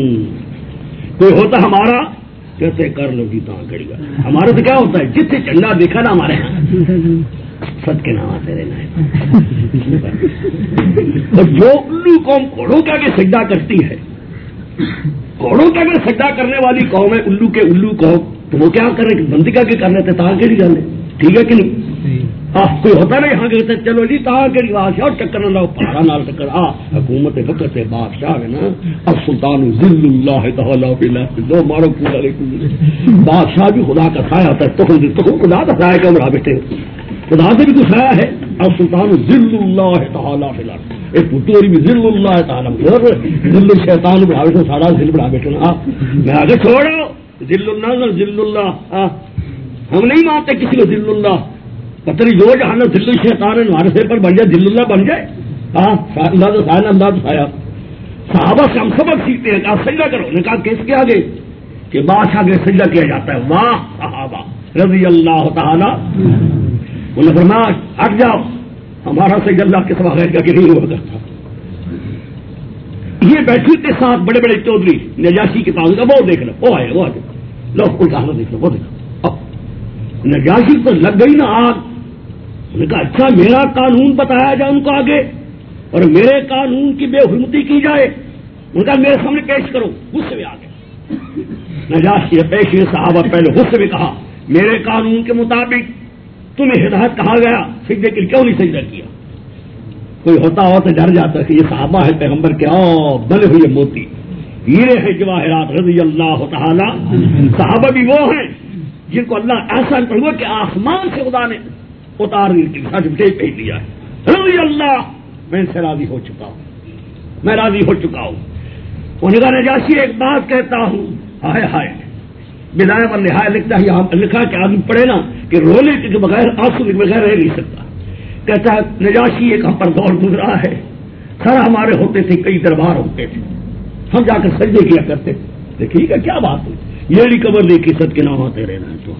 Speaker 2: کوئی ہوتا ہمارا کہتے کر لو جی کہاں کھڑی گا. ہمارا تو کیا ہوتا ہے جتنے جھنڈا دیکھا نا ہمارے یہاں سب کے نام آتے رہنا ہے. اور جو الو قوم گھوڑوں کے آگے سجدہ کرتی ہے, گھوڑوں کے آگے سجدہ کرنے والی قوم ہے الو کے الو قوم, تو وہ کیا کریں بندی کا کر لیتے تاں کے نہیں جانے, ٹھیک ہے کہ نہیں. کوئی ہوتا نا یہاں کے چلو جی تاں کے رواج اور چکر نہ پہاڑا نال چکر آ حکومت وقت ہے بادشاہ ہے نا اب سلطان ذل اللہ تعالی دو مارو پورا بادشاہ بھی خدا کا سایہ ہوتا ہے. تو تو خدا کا سایہ کیا بڑھا بیٹھے خدا سے بھی کچھ آیا ہے. اب سلطان ذل اللہ تعالی فی الارض ایک پتوری بھی ذل اللہ تعالی ذل شیطان بڑھا بیٹھے سارا ذل بڑھا بیٹھے نا. میں آگے چھوڑو ذل اللہ ذل اللہ, ہم نہیں مانتے کسی کو ذل اللہ. پتہ نہیں جو جہاں ذل شیطان ہے ہمارے سر پر بن جائے ذل اللہ بن جائے. ہاں اللہ تو سایہ اللہ تو سایہ. صحابہ سے ہم سبق سیکھتے ہیں. کہا سجدہ کرو, نے کہا کس کے آگے کہ بادشاہ کے سجدہ کیا جاتا ہے. واہ صحابہ رضی اللہ تعالی. انہوں نے فرمایا ہٹ جاؤ, ہمارا سجدہ اللہ کے سوا غیر کا کہ نہیں ہوا کرتا. یہ بیٹھے کے ساتھ بڑے بڑے چودھری نجاشی کے پاس وہ دیکھ لو, وہ آئے وہ آئے لو ان کا دیکھ لو وہ دیکھو. اب نجاشی تو لگ گئی نا آگ. انہوں نے کہا اچھا میرا قانون بتایا جائے ان کو آگے اور میرے قانون کی بے حرمتی کی جائے. ان کا میرے سامنے پیش کرو. غصے میں آ گئے نجاشی پیش. صحابہ پہلے غصے میں کہا میرے قانون کے مطابق تمہیں ہدایت کہا گیا سجدے کے لیے کیوں نہیں سجدہ کیا؟ کوئی ہوتا ہو تو ڈر جاتا کہ یہ صحابہ ہے پیغمبر کے او بنے ہوئے موتی ہیرے ہیں جواہرات رضی اللہ تعالی. صحابہ بھی وہ ہیں جن کو اللہ ایسا ہوا کہ آسمان سے خدا نے اتار کے سرٹیفکیٹ بھیج دیا ہے رضی اللہ میں ان سے راضی ہو چکا ہوں, میں راضی ہو چکا ہوں. انہوں نے کہا نجاشی ایک بات کہتا ہوں, ہائے ہائے بلائے اور نہایت لکھتا ہے یہاں لکھا کہ آدمی پڑھے نا کہ رونے کے بغیر آنسو کے بغیر رہ نہیں سکتا. کہتا ہے نجاشی ایک ہم پر دور گزرا ہے, سر ہمارے ہوتے تھے کئی دربار ہوتے تھے, ہم جا کر سجدے کیا کرتے تھے. دیکھیے گا کیا بات ہے, یہ نہیں قبر دیکھی سچ کے نام آتے رہنا ہے. تو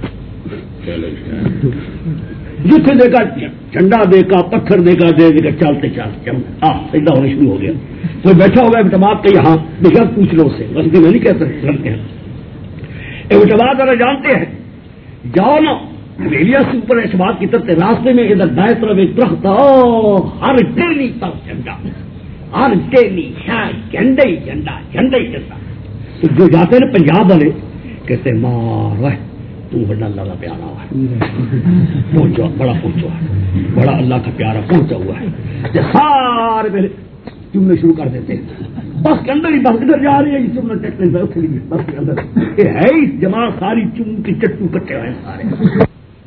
Speaker 2: جتنے دیکھا جھنڈا دیکھا پتھر دیکھا دے دیکھا چلتے چلتے سجدہ ہونا شروع ہو گیا. کوئی بیٹھا ہوگا اعتماد کا یہاں دیکھا پوچھ لو اسے, بس میں نہیں کہتا چلتے ہیں اعتماد والا جانتے ہیں. جاؤ نا ریلیا سے اوپر اعتماد کی طرف راستے میں ادھر دائیں طرف ایک درخت ہر ٹرنی پر جھنڈا, ہر ٹرنی جھنڈا ہی جھنڈا جھنڈا ہی جھنڈا. تو جو جاتے ہیں نا پنجاب والے کہتے ہیں مار تو بڑا اللہ کا پیارا ہوا ہے, پہنچا بڑا پہنچا ہے, بڑا اللہ کا پیارا پہنچا ہوا ہے. سارے پہلے چومنے شروع کر دیتے ہیں, بس کے اندر ہی بس ادھر جا رہی ہے چومنا چٹنے بس کے اندر یہ ہے ہی جماعت ساری چوم کی چٹو کٹے ہوئے سارے.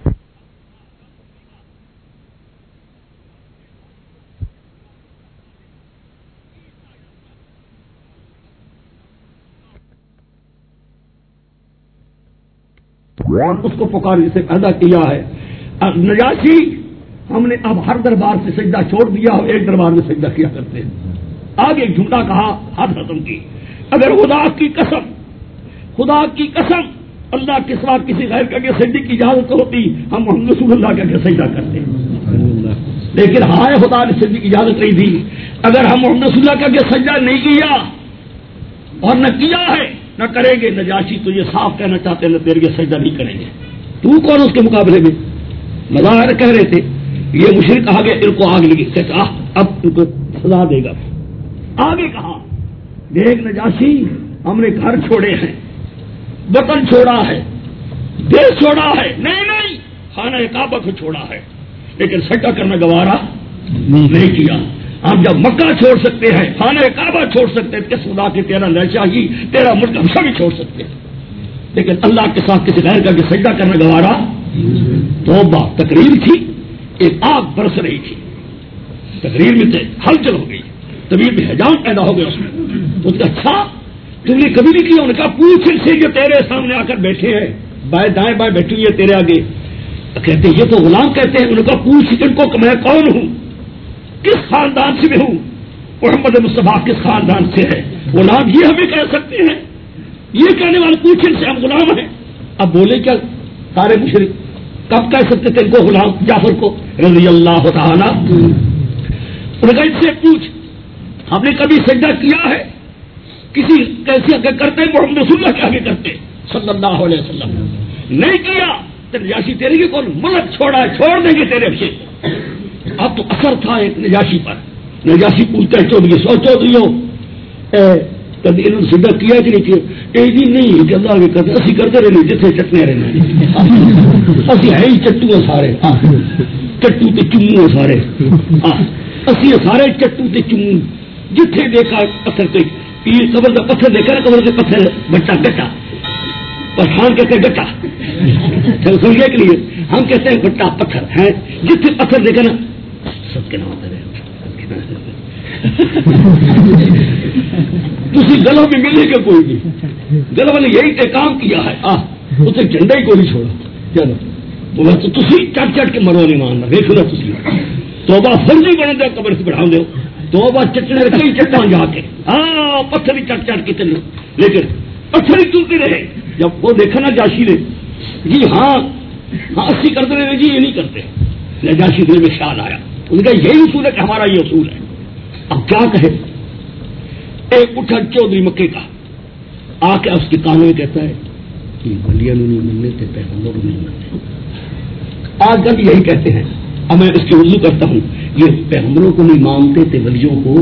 Speaker 2: اس کو پکار سے پیدا کیا ہے. اب نجاشی ہم نے اب ہر دربار سے سجدہ چھوڑ دیا, ایک دربار میں سجدہ کیا کرتے ہیں. آگے ایک جھوٹا کہا حد ختم کی. اگر خدا کی قسم خدا کی قسم اللہ کے سوا کسی غیر کا کہ سجدے کی اجازت ہوتی ہم محمد رسول اللہ کا کہ سجدہ کرتے, لیکن ہائے خدا نے سجدے کی اجازت نہیں دی. اگر ہم محمد رسول اللہ کا کہ سجدہ نہیں کیا اور نہ کیا ہے نہ کریں گے, نجاشی تو یہ صاف کہنا چاہتے ہیں نہ تیرے سجدہ نہیں کریں گے. تو کون اس کے مقابلے میں مظاہر کہہ رہے تھے یہ مشرک آگے ان کو آگ لگی کہ اب ان کو سزا دے گا. آگے کہا دیکھ نجاشی ہم نے گھر چھوڑے ہیں, وطن چھوڑا ہے, دیش چھوڑا ہے, نہیں نہیں خانہ کعبہ کو چھوڑا ہے, لیکن سجدہ کرنا گوارا نہیں کیا. ہم جب مکہ چھوڑ سکتے ہیں خانہ کعبہ چھوڑ سکتے ہیں کس خدا کے تیرا نشاہی تیرا ملک ہم سب چھوڑ سکتے ہیں, لیکن اللہ کے ساتھ کسی غیر کا سجدہ کرنا گوارا. توبہ تقریر تھی, ایک آگ برس رہی تھی, تقریر میں سے ہلچل ہو گئی, طبیعت میں حجام پیدا ہو گیا اس میں. تو اچھا تم نے کبھی نہیں کیا؟ انہوں نے کہا پوچھ ان سے جو تیرے سامنے آ کر بیٹھے ہیں بائیں دائیں بائیں بیٹھی ہوئی ہے تیرے آگے, کہتے ہیں یہ تو غلام کہتے ہیں. انہوں نے کہا پوچھ ان کو میں کون ہوں, کس خاندان سے میں ہوں, محمد مصطفیٰ کس خاندان سے ہے. غلام یہ ہمیں کہہ سکتے ہیں, یہ کہنے والے پوچھیں سے ہم غلام ہیں. اب بولے کیا سارے مشرک کب کہہ سکتے تھے ان کو غلام جعفر کو رضی اللہ تعالی. انہوں نے کہا ان سے پوچھ ہم نے کبھی سجدہ کیا ہے کسی کیسے کرتے محمد رسول اللہ کے آگے کرتے صلی اللہ علیہ وسلم, نہیں کیا. نجاشی تیرے کے کون ملک چھوڑا ہے, چھوڑ دیں گے تیرے سے. اب تو اثر تھا ایک نجاشی پر. نجاشی پوچھتا ہے چودھری سو چودھری ہو کبھی انہوں نے سجدہ کیا کہ نہیں کیا؟ ایک دن نہیں کہ اللہ بھی کرتے اسی کرتے رہے جتنے چٹنے رہنا اسی ہے ہی چٹو سارے, چٹو تے چمو سارے, اسی سارے چٹو تے چمو. جتنے دیکھا پتھر تے پیر قبر کا پتھر دیکھا نا, قبر کے پتھر بچہ گٹا, پٹھان کہتے ہیں گٹا, سمجھے کے لیے ہم کہتے ہیں گٹا پتھر ہے. جتنے پتھر دیکھا نا سب کے نام تھی گلوں میں ملے گا کوئی بھی, گلوں نے یہی کام کیا ہے اسے جھنڈا ہی کوئی نہیں چھوڑا. چلو تو تھی چٹ چٹ کے مرو نہیں ماننا دیکھو نا تھی توبہ فرضی بنے دو قبر سے بڑھا دو توبہ چٹنے کئی چٹان جا کے ہاں پتھر ہی چٹ چٹ کے چلو, لیکن پتھر ہی چلتے رہے. جب وہ دیکھا نا جاشی نے جی ہاں ہاں اسی کرتے رہے جی یہ نہیں کرتے, نجاشی دل میں خیال آیا. ان کا یہی اصول ہے کہ ہمارا یہ اصول ہے. اب کیا کہے, ایک اٹھا چودھری مکے کا آ کے اس کے کانوں میں کہتا ہے کہ ولیوں نہیں ملنے تھے پیغمبر نہیں مانتے. آج کل یہی کہتے ہیں, اب میں اس کی وضو کرتا ہوں, یہ پیغمبروں کو نہیں مانتے تھے ولیوں کو.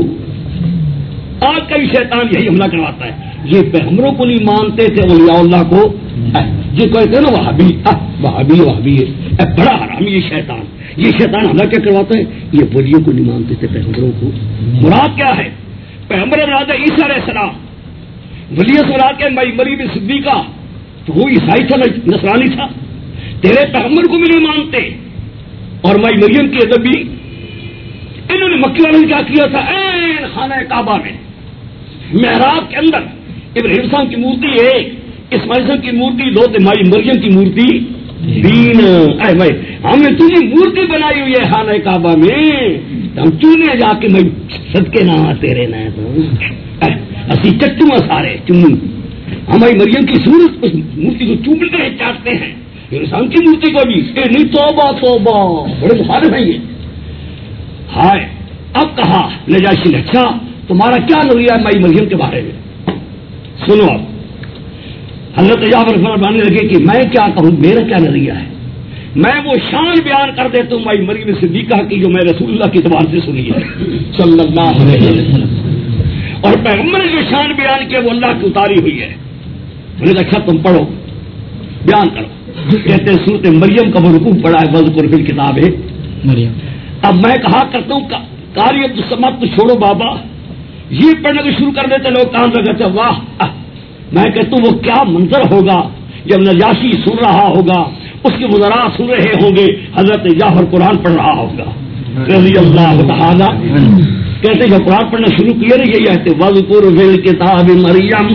Speaker 2: آج کا شیطان یہی حملہ کرواتا ہے, یہ پیغمبروں کو نہیں مانتے تھے اولیاء اللہ کو. جو کہتے ہیں نا وہابی وہابی وہابی ہے بڑا حرامی یہ شیطان یہ شیطان حملہ کیا کرواتا ہے یہ ولیوں کو نہیں مانتے تھے پیغمبروں کو مراد کیا ہے پیغمبر مراد عیسیٰ علیہ السلام ولی سے مراد کیا مائی مریم صدیقہ تو وہ عیسائی تھا نصرانی تھا تیرے پیغمبر کو بھی نہیں مانتے اور مائی مریم کی ادبی انہوں نے مکی والوں نے کیا کیا تھا این خانہ کعبہ میں محراب کے اندر ابراہیم صاحب کی مورتی ایک اسماعیل صاحب کی مورتی دو تو مائی مریم کی مورتی تین اے بھائی ہم نے تجھے مورتی بنائی ہوئی ہے خانہ کعبہ میں ہم چونے جا کے میں صدقے نہ تیرے نہ اسی چٹو سارے چنو ہماری مریم کی صورت اس مورتی کو چومتے ہیں چاٹتے ہیں انسان کی مورتی کو بھی اے نہیں توبہ توبہ بڑے مخالف ہیں یہ ہائے اب کہا نجاشی نے اچھا تمہارا کیا نظریہ ہے مائی مریم کے بارے میں سنو اب حضرت جعفر فرمانے لگے کہ میں کیا کہوں میرا کیا نظریہ ہے میں وہ شان بیان کر دیتا ہوں مائی مریم صدیقہ کی جو میں رسول اللہ کی زبان سے سنی ہے صلی اللہ علیہ وسلم اور پیغمبر نے جو شان بیان کیا وہ اللہ کی اتاری ہوئی ہے میں نے اچھا تم پڑھو بیان کرو کہتے ہیں سورت مریم کا وہ رکوع پڑھا ہے وذکر فی الکتاب ہے مریم اب میں کہا کرتا ہوں قاری عبدالصمد تو چھوڑو بابا یہ پڑھنے کو شروع کر دیتے لوگ کان لگاتے واہ میں کہتا ہوں وہ کیا منظر ہوگا جب نجاشی سن رہا ہوگا اس کے وزراء سن رہے ہوں گے حضرت جعفر قرآن پڑھ رہا ہوگا رضی اللہ تعالی کہتے جب قرآن پڑھنا شروع کیا نا یہی آتے وذکر فی الکتاب مریم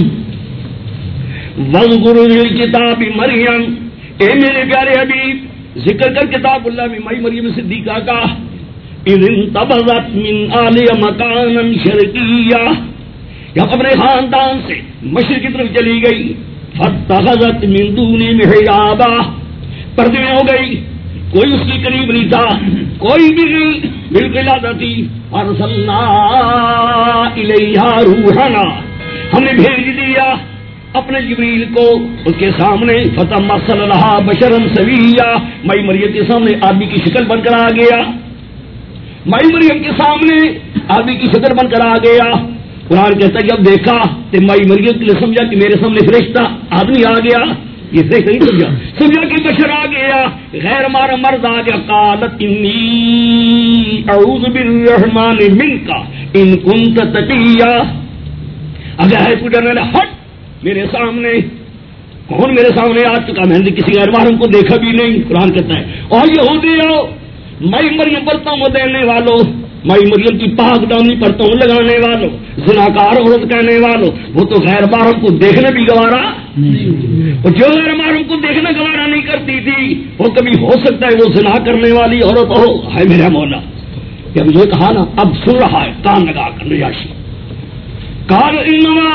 Speaker 2: وذکر فی الکتاب مریم اے میرے پیارے حبیب ذکر کر کتاب اللہ میں مائی مریم صدیقہ کا اذ انتبذت من آلیہ مکانا شرقیہ جب اپنے خاندان سے مشرق کی طرف چلی گئی فاتخذت من دونہم حجابا پردے میں ہو گئی کوئی اس کی قریب نہیں تھا کوئی بھی نہیں بالکل آدھا تھی ارسلنا الیہا روحنا ہم نے بھیج دیا اپنے جبریل کو اس کے سامنے فتمثل لہا بشرا سویا مائی مریم کے سامنے آدمی کی شکل بن کر آ گیا مائی مریم کے سامنے آدمی کی شکل بن کر آ گیا قرآن کہتا ہے جب دیکھا تو مائی مریم کے لیے سمجھا کہ میرے سامنے فرشتہ آدمی آ گیا یہ فرشتہ نہیں سمجھا سمجھا کہ بشر آ گیا غیر مارا مرد آ گیا قالت انی اعوذ بالرحمن منک ان کنت تقیا اگر ہے تو ڈرنے لگا ہٹ میرے سامنے کون میرے سامنے آ چکا میں نے کسی غیر محرم کو دیکھا بھی نہیں قرآن کہتا ہے اور یہودیو مائی مریم برتوں میں دینے والوں مائی مریم کی پاک دامنی پرتوں لگانے والوں زناکار عورت کہنے والوں وہ تو غیر محرم کو دیکھنے بھی گوارا اور جو غیر محرم کو دیکھنا گوارا نہیں کرتی تھی وہ کبھی ہو سکتا ہے وہ زنا کرنے والی عورت ہو ہے میرا مولا جب یہ کہا نا اب سن رہا ہے کان لگا کر نجاشی قال انما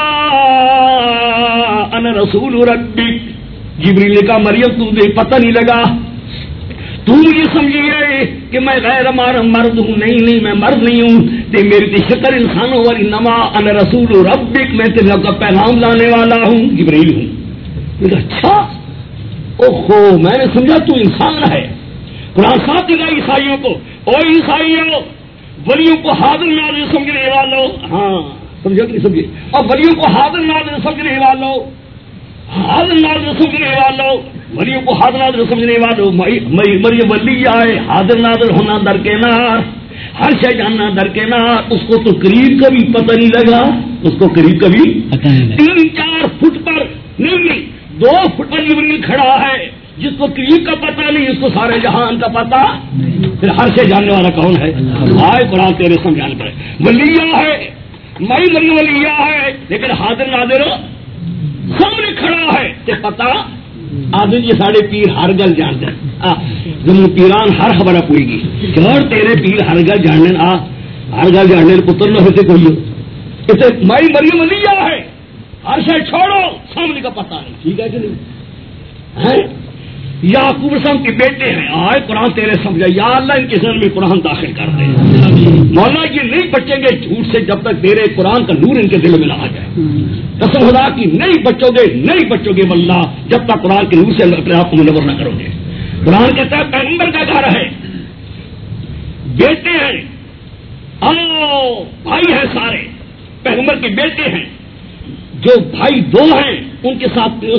Speaker 2: انا رسول ربک جبریل نے کہا مریم تجھے پتہ نہیں لگا تو مجھے سمجھی گئے کہ میں غیر محرم مرد ہوں نہیں نہیں میں مرد نہیں ہوں تے میری شکل انسانوں والی انما انا رسول ربک میں تیرے رب کا پیغام لانے والا ہوں جبریل ہوں اچھا اوہو میں نے سمجھا تو انسان ہے قرآن صاحب نے کہا عیسائیوں کو او عیسائیوں ولیوں کو حاضر ناظر سمجھنے والوں ہاں سمجھو کہ نہیں سمجھے اور ولیوں کو حاضر ناظر سمجھنے والوں حاضر ناظر سمجھنے والوں ولیوں کو حاضر ناظر سمجھنے والوں مریم ولی آئے حاضر ناظر ہونا درکنار ہر شے جاننا درکنار اس کو تو قریب کبھی پتہ نہیں لگا اس کو قریب کبھی تین چار فٹ پر نہیں نہیں دو فٹ پر جبریل کھڑا ہے جس کو قریب کا پتہ نہیں اس کو سارے جہان کا پتہ پھر ہر شے جاننے والا کون ہے آئے قرآن تیرے سمجھانے پڑے ولی ہے مائی مریم ولی ہے لیکن حاضر ناظر سامنے کھڑا ہے تے پتہ آدمی یہ ساڑھے پیر ہر گل جانتے ہیں جب پیران ہر خبر پوئے گی کہ تیرے پیر ہر گل جاننے آ ہر گل جاننے پتر نہ ہوتے کوئی اسے مائی مریم ولی ہے ہر شے چھوڑو سامنے کا پتہ نہیں ٹھیک ہے کہ نہیں یعقوب صاحب کے بیٹے ہیں آئے قرآن تیرے سمجھا یا اللہ ان کے ذہن میں قرآن داخل کر دے مولا یہ نہیں بچیں گے جھوٹ سے جب تک تیرے قرآن کا نور ان کے دل میں نہ آ جائے قسم خدا کی نہیں بچو گے نہیں بچو گے واللہ جب تک قرآن کے نور سے اپنے آپ کو منور نہ کرو گے قرآن کہتا ہے پیغمبر کا گھر ہے بیٹے ہیں آؤ بھائی ہیں سارے پیغمبر کے بیٹے ہیں جو بھائی دو ہیں ان کے ساتھ اس کی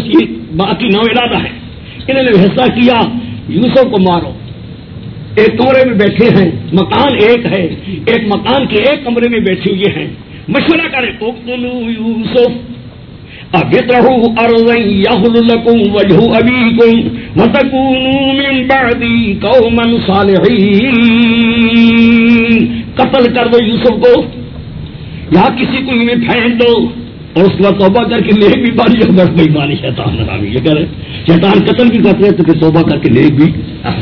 Speaker 2: باقی نو ارادہ ہیں، انہوں نے فیصلہ کیا یوسف کو مارو. ایک کمرے میں بیٹھے ہیں، مکان ایک ہے، ایک مکان کے ایک کمرے میں بیٹھے ہوئے ہیں، مشورہ کریں اقتلوا یوسف ابطرحوا ارضا یخل لکم وجہ ابیکم وتکونوا من بعدی قوما صالحین. قتل کر دو یوسف کو یا کسی کو انہیں پھینک دو اور اس کے بعد توبہ کر کے نیک بھی بانی اور بڑھ گئی بانی. شیطان حرامی یہ کہہ رہے شیطان قتل بھی کرتے ہیں تو پھر توبہ کر کے نیک بھی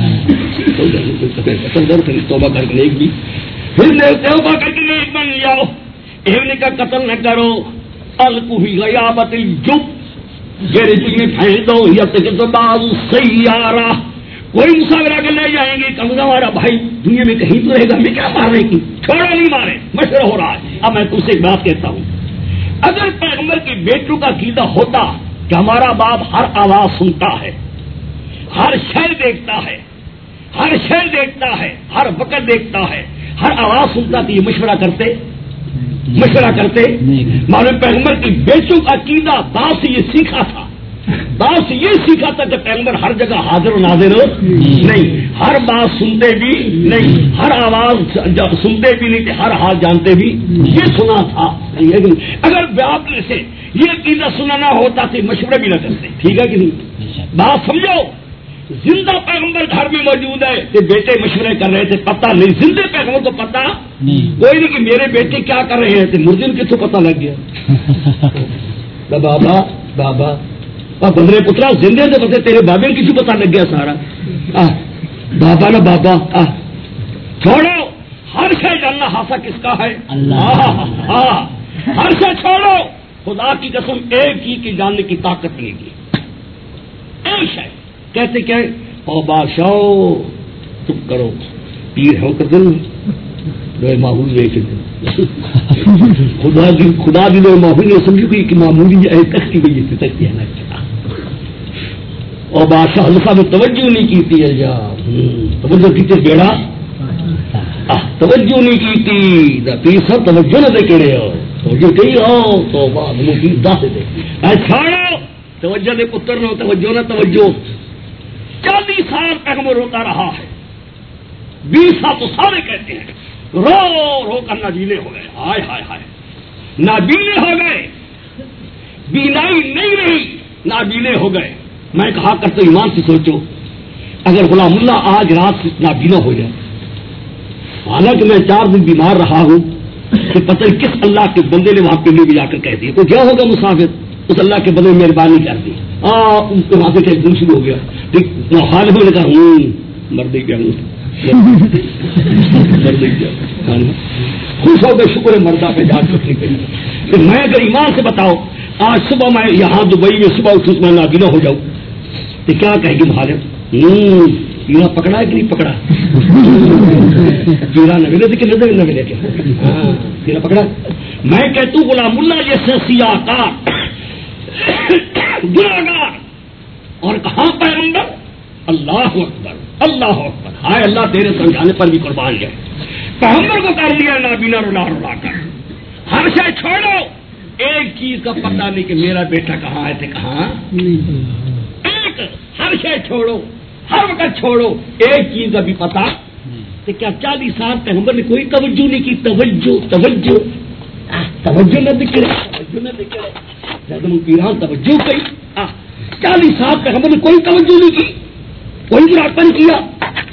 Speaker 2: قتل کر پھر توبہ کر کے نیک بھی پھر توبہ کر کے نیک بن جاؤ. ایونے کا قتل نہ کرو. القوی غیابت الجب گرے تجھے پھینک دو یا تک بعض سیارہ کوئی مسافرہ کے لے جائیں گے کم ہمارا بھائی دنیا میں کہیں تو رہے گا. میں کیا مارنے کی چھوڑو نہیں مارے مشورہ ہو رہا ہے. اب میں تم سے ایک بات کہتا ہوں، اگر پیغمبر کی بیٹوں کا عقیدہ ہوتا کہ ہمارا باپ ہر آواز سنتا ہے، ہر شے دیکھتا ہے، ہر شے دیکھتا ہے، ہر وقت دیکھتا ہے، ہر آواز سنتا تو یہ مشورہ کرتے مشورہ کرتے معلوم پیغمبر کی بیٹوں کا عقیدہ باپ سے یہ سیکھا تھا. باپ سے یہ سیکھا تھا کہ پیغمبر ہر جگہ حاضر و ناظر نہیں، ہر بات سنتے بھی نہیں، ہر آواز سنتے بھی نہیں، ہر حال جانتے بھی. یہ سنا تھا. اگر باپ نے سے یہ عقیدہ سنانا ہوتا تو مشورہ بھی نہ کرتے. ٹھیک ہے کہ نہیں؟ بات سمجھو. زندہ پیغمبر گھر میں موجود ہے کہ بیٹے مشورے کر رہے تھے، پتہ نہیں. زندے پیغمبر کو پتہ کوئی نہیں کہ میرے بیٹے کیا کر رہے ہیں. مردن کس کو پتہ لگ گیا؟ بابا بابا بندرے پترا زندے تو پتے تیرے بابے کسی کو پتہ لگ گیا سارا. بابا نا بابا چھوڑو. ہر شے جاننا حاصل کس کا ہے؟ اللہ. ہر شے چھوڑو. خدا کی قسم ایک ہی کی جاننے کی طاقت نہیں کی. ایک شے کہتے کہ او بادشاہ چپ کرو، پیر ہو کر دل لوہے معمول دیکھ خدا دی خدا دی لوہے معمول نے سمجھو کہ معمولی ہے تختی گئی تھی تختی ہے نا. اور بادشاہ اللہ نے توجہ نہیں کی تھی. جا توجہ کی تھی بیڑا توجہ نہیں کی تھی. پیر صاحب توجہ نہ دے کہڑے ہو توجہ کہی ہو تو بعد میں پیر دس دے چھاڑو توجہ دے پتر نہ توجہ نہ توجہ. چالیس سال پیغمبر روتا رہا ہے. بیس سال تو سارے کہتے ہیں رو رو کر نابینے ہو گئے. ہائے ہائے ہائے نابینے ہو گئے. بینائی نہیں رہی نابینے ہو گئے. میں کہا کرتا ایمان سے سوچو اگر غلام اللہ آج رات سے نابینا ہو جائے، حالانکہ میں چار دن بیمار رہا ہوں، کہ پتہ کس اللہ کے بندے نے وہاں پنڈلی میں جا کر کہہ دیا تو کیا ہوگا؟ مسافر اس اللہ کے بندے مہربانی کر دی. ہاں اس کے وہاں سے ایک دن شروع ہو گیا. حال میں نے کہا ہوں مر دے گیا ہوں مر دے گیا خوش ہو گئے. شکر ہے مردہ پہ جان سکتی گئی. میں اگر ایمان سے بتاؤ آج صبح میں یہاں دبئی میں صبح اٹھوں میں نابینا ہو جاؤں تو کیا کہے گی مہاجر؟ کیڑا پکڑا ہے کہ نہیں پکڑا؟ کیڑا نہ ملے کہ نہ ملے کیا کیڑا پکڑا. میں کہتا ہوں غلام اللہ جیسے سیاہ کار گناہگار اور کہاں پیغمبر. اللہ اکبر اللہ اکبر. ہائے اللہ تیرے سمجھانے پر بھی قربان جائے. پیغمبر کو کر لیا نابینا رولا رولا کر. ہر شے چھوڑو. ایک چیز کا پتہ نہیں کہ میرا بیٹا کہاں ہے تھے کہاں. ایک ہر شے چھوڑو، ہر وقت چھوڑو. ایک چیز کا بھی پتہ کہ کیا چالیس سال پیغمبر نے کوئی توجہ نہیں کی. توجہ توجہ توجہ نہ دکھے توجہ نہ دکھے جب پیران توجہ کی. چالیس سال پیغمبر نے کوئی توجہ نہیں کی، کوئی مراقبہ نہیں کیا.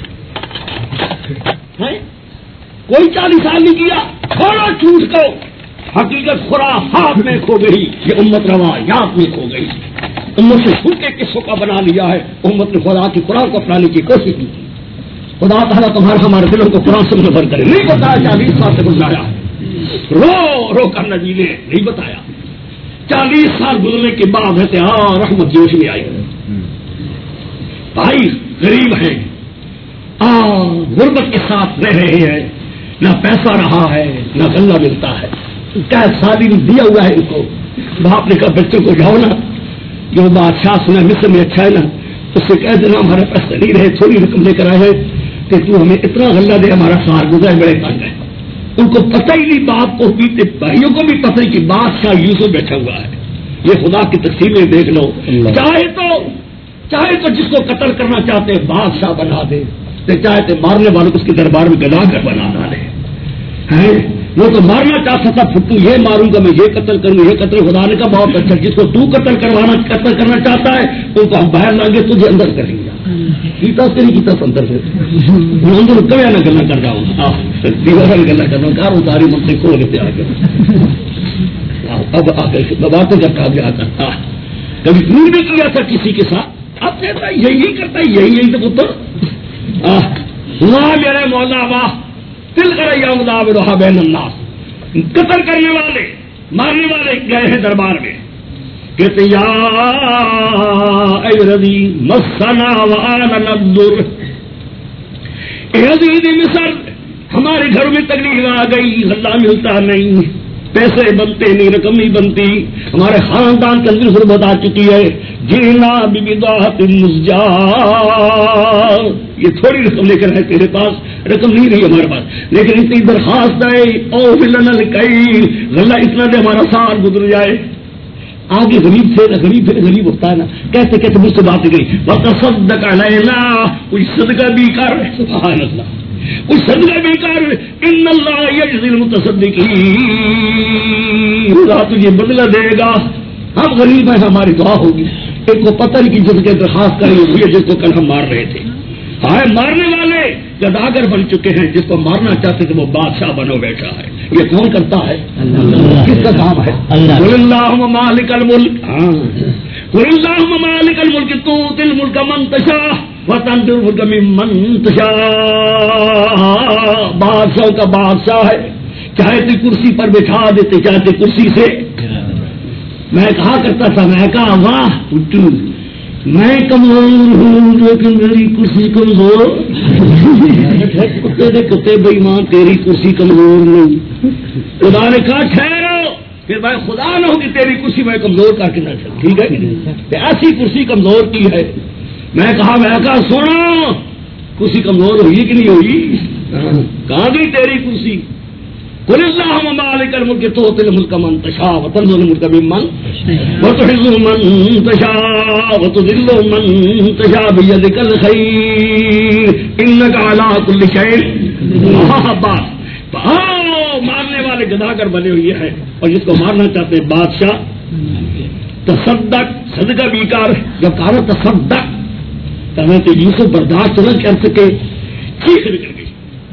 Speaker 2: کوئی چالیس سال نہیں کیا. چھوڑو جھوٹ کو. حقیقت خرافات میں کھو گئی، یہ امت روایات میں کھو گئی. امت سے چھوٹ کے قصوں کا بنا لیا ہے. امت نے خدا کی قرآن کو اپنانے کی کوشش کی. خدا تعالیٰ تمہارے ہمارے دلوں کو قرآن سے منور کرے. نہیں بتایا چالیس سال سے گزارا ہے. رو رو کر نجیلے نہیں بتایا. چالیس سال گزرنے کے بعد ہے ہاں رحمت جوش میں آئی. بھائی غریب ہیں، غربت کے ساتھ رہ رہے ہیں، نہ پیسہ رہا ہے نہ غلہ ملتا ہے. کیا سالی دیا ہوا ہے ان کو. باپ نے کہا بچوں کو جاؤ نا جو بادشاہ سنا مصر میں اچھا ہے نا اس سے کہہ دینا ہمارے پاس نہیں رہے تھوڑی رقم لے کر آئے ہیں کہ تو ہمیں اتنا غلہ دے ہمارا سار گزرا بڑے تنگ ہے. ان کو پتہ ہی نہیں، باپ کو بھی بھائیوں کو بھی پتہ ہی کہ بادشاہ یوسف بیٹھا ہوا ہے. یہ خدا کی تقسیمیں دیکھ لو. چاہے تو چاہے تو جس کو قتل کرنا چاہتے بادشاہ بنا دے, چاہے تو مارنے والوں کو اس کے دربار میں گدا کر بنا ڈالے. وہ تو مارنا چاہتا تھا پھٹو, یہ ماروں گا میں, یہ قتل کروں گا, یہ قتل. خدا نے کہا بہت اچھا, جس کو تو قتل کروانا قتل کرنا چاہتا ہے ان کو ہم باہر لائیں گے, تجھے اندر کریں گے. کیتا سے نہیں کیتا اندر سے اندر کبھی نہ گلا کر جاؤں دیوار گلا کرنا کاروں تاری من سے کھول کے آ گیا. اب آ کر باتیں کرتا آگے آتا کبھی دور بھی کیا تھا کسی کے ساتھ, اب کہتا یہی کرتا ہے, یہی یہی تو پتر واہ میرے مولا واہ دل کر یا رہا بین الناس. قتل کرنے والے مارنے والے گئے ہیں دربار میں, کہتے یا ایرضی مسنا وانا نذر, اے عزیز مصر ہمارے گھر میں تکلیف آ گئی, غلہ ملتا نہیں, پیسے بنتے نہیں, رقم نہیں بنتی, ہمارے خاندان کے اندر ضرورت آ چکی ہے. جینا ببضاعۃ مزجاہ, یہ تھوڑی رقم لے کر ہے تیرے پاس, رقم نہیں رہی ہمارے پاس, لیکن اتنی درخواست ہے او لنا الکیل, غلہ اتنا دے ہمارا سال گزر جائے. آگے غریب سے غریب پھر غریب ہوتا ہے نا, کہتے کہتے مجھ سے بات گئی وتصدق علینا, کوئی صدقہ بھی کر. سبحان اللہ, کوئی صدقہ بھی کر. ان اللہ یجزی المتصدقین, خدا تجھے بدلہ دے گا. ہم غریب ہیں, ہماری دعا ہوگی. ایک کو پتہ نہیں کہ جس کے درخواست کری ہوئی ہے, جس کو کل ہم مار رہے تھے. ہاں مارنے والے گداگر بن چکے ہیں, جس کو مارنا چاہتے تھے وہ بادشاہ بنو بیٹھا ہے. یہ کون کرتا ہے؟ اللہ. کس کا کام ہے؟ قل اللہم مالک الملک, قل اللہم مالک الملک تؤتی الملک من تشاء وتنزع الملک ممن تشاء. بادشاہ کا بادشاہ ہے, چاہے تو کرسی پر بٹھا دیتے, چاہتے کرسی سے. میں کہا کرتا تھا, میں کہا واہ پٹو, میں کمزور ہوں لیکن میری کرسی کمزور. کتے دے کتے بھائی ماں تیری کرسی کمزور نہیں. خدا نے کہا ٹھہرو, پھر میں خدا نہ ہوں کہ تیری کرسی میں کمزور کر کے نہ چل, ٹھیک ہے ایسی کرسی کمزور کی ہے. میں کہا میں کہا سونا کرسی کمزور ہوئی کہ نہیں ہوئی, کہاں گئی تیری کرسی. قل اللہم مالک الملک تؤتی الملک من تشاء وتنزع الملک ممن وتعز من تشاء وتذل من تشاء بیدک الخیر انک علی کل شیء. بس مارنے والے گداگر بنے ہوئے ہیں, اور جس کو مارنا چاہتے ہیں بادشاہ. تصدق, صدقہ بھی کر. جب کہا تصدق کہنا تو یوسف برداشت نہ کر سکے, چیخ نکل گئی.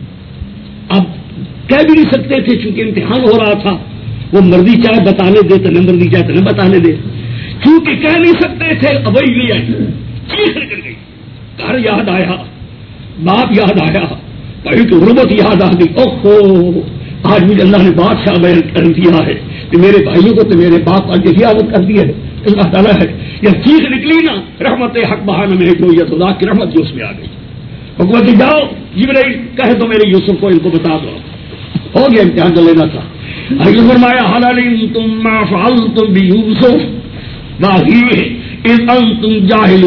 Speaker 2: اب کہہ بھی نہیں سکتے تھے چونکہ امتحان ہو رہا تھا. وہ مرضی چاہے بتانے دے تو نہ مرضی چاہے تو نہ بتانے دے, کیونکہ کہہ نہیں سکتے تھے. اب وہی نہیں آئی, چیخ نکل گئی. گھر یاد آیا, باپ یاد آیا, بھائی کی غربت یاد آ گئی. اوہو آج مجھے اللہ نے بادشاہ بیان کر دیا ہے کہ میرے بھائیوں کو تو میرے باپ کا حفاظت کر دی ہے اللہ تعالیٰ ہے. یہ چیخ نکلی نا, رحمت حق بہانا میں جو یہ خدا کی رحمت جو اس میں آ گئی. حکومت جاؤ جبرائیل کہے تو میرے یوسف کو ان کو بتا دو. ہو گیا امتحان تو لینا تھا. اگر فرمایا حل علمتم ما فعلتم بیوسف واخیہ اذ انتم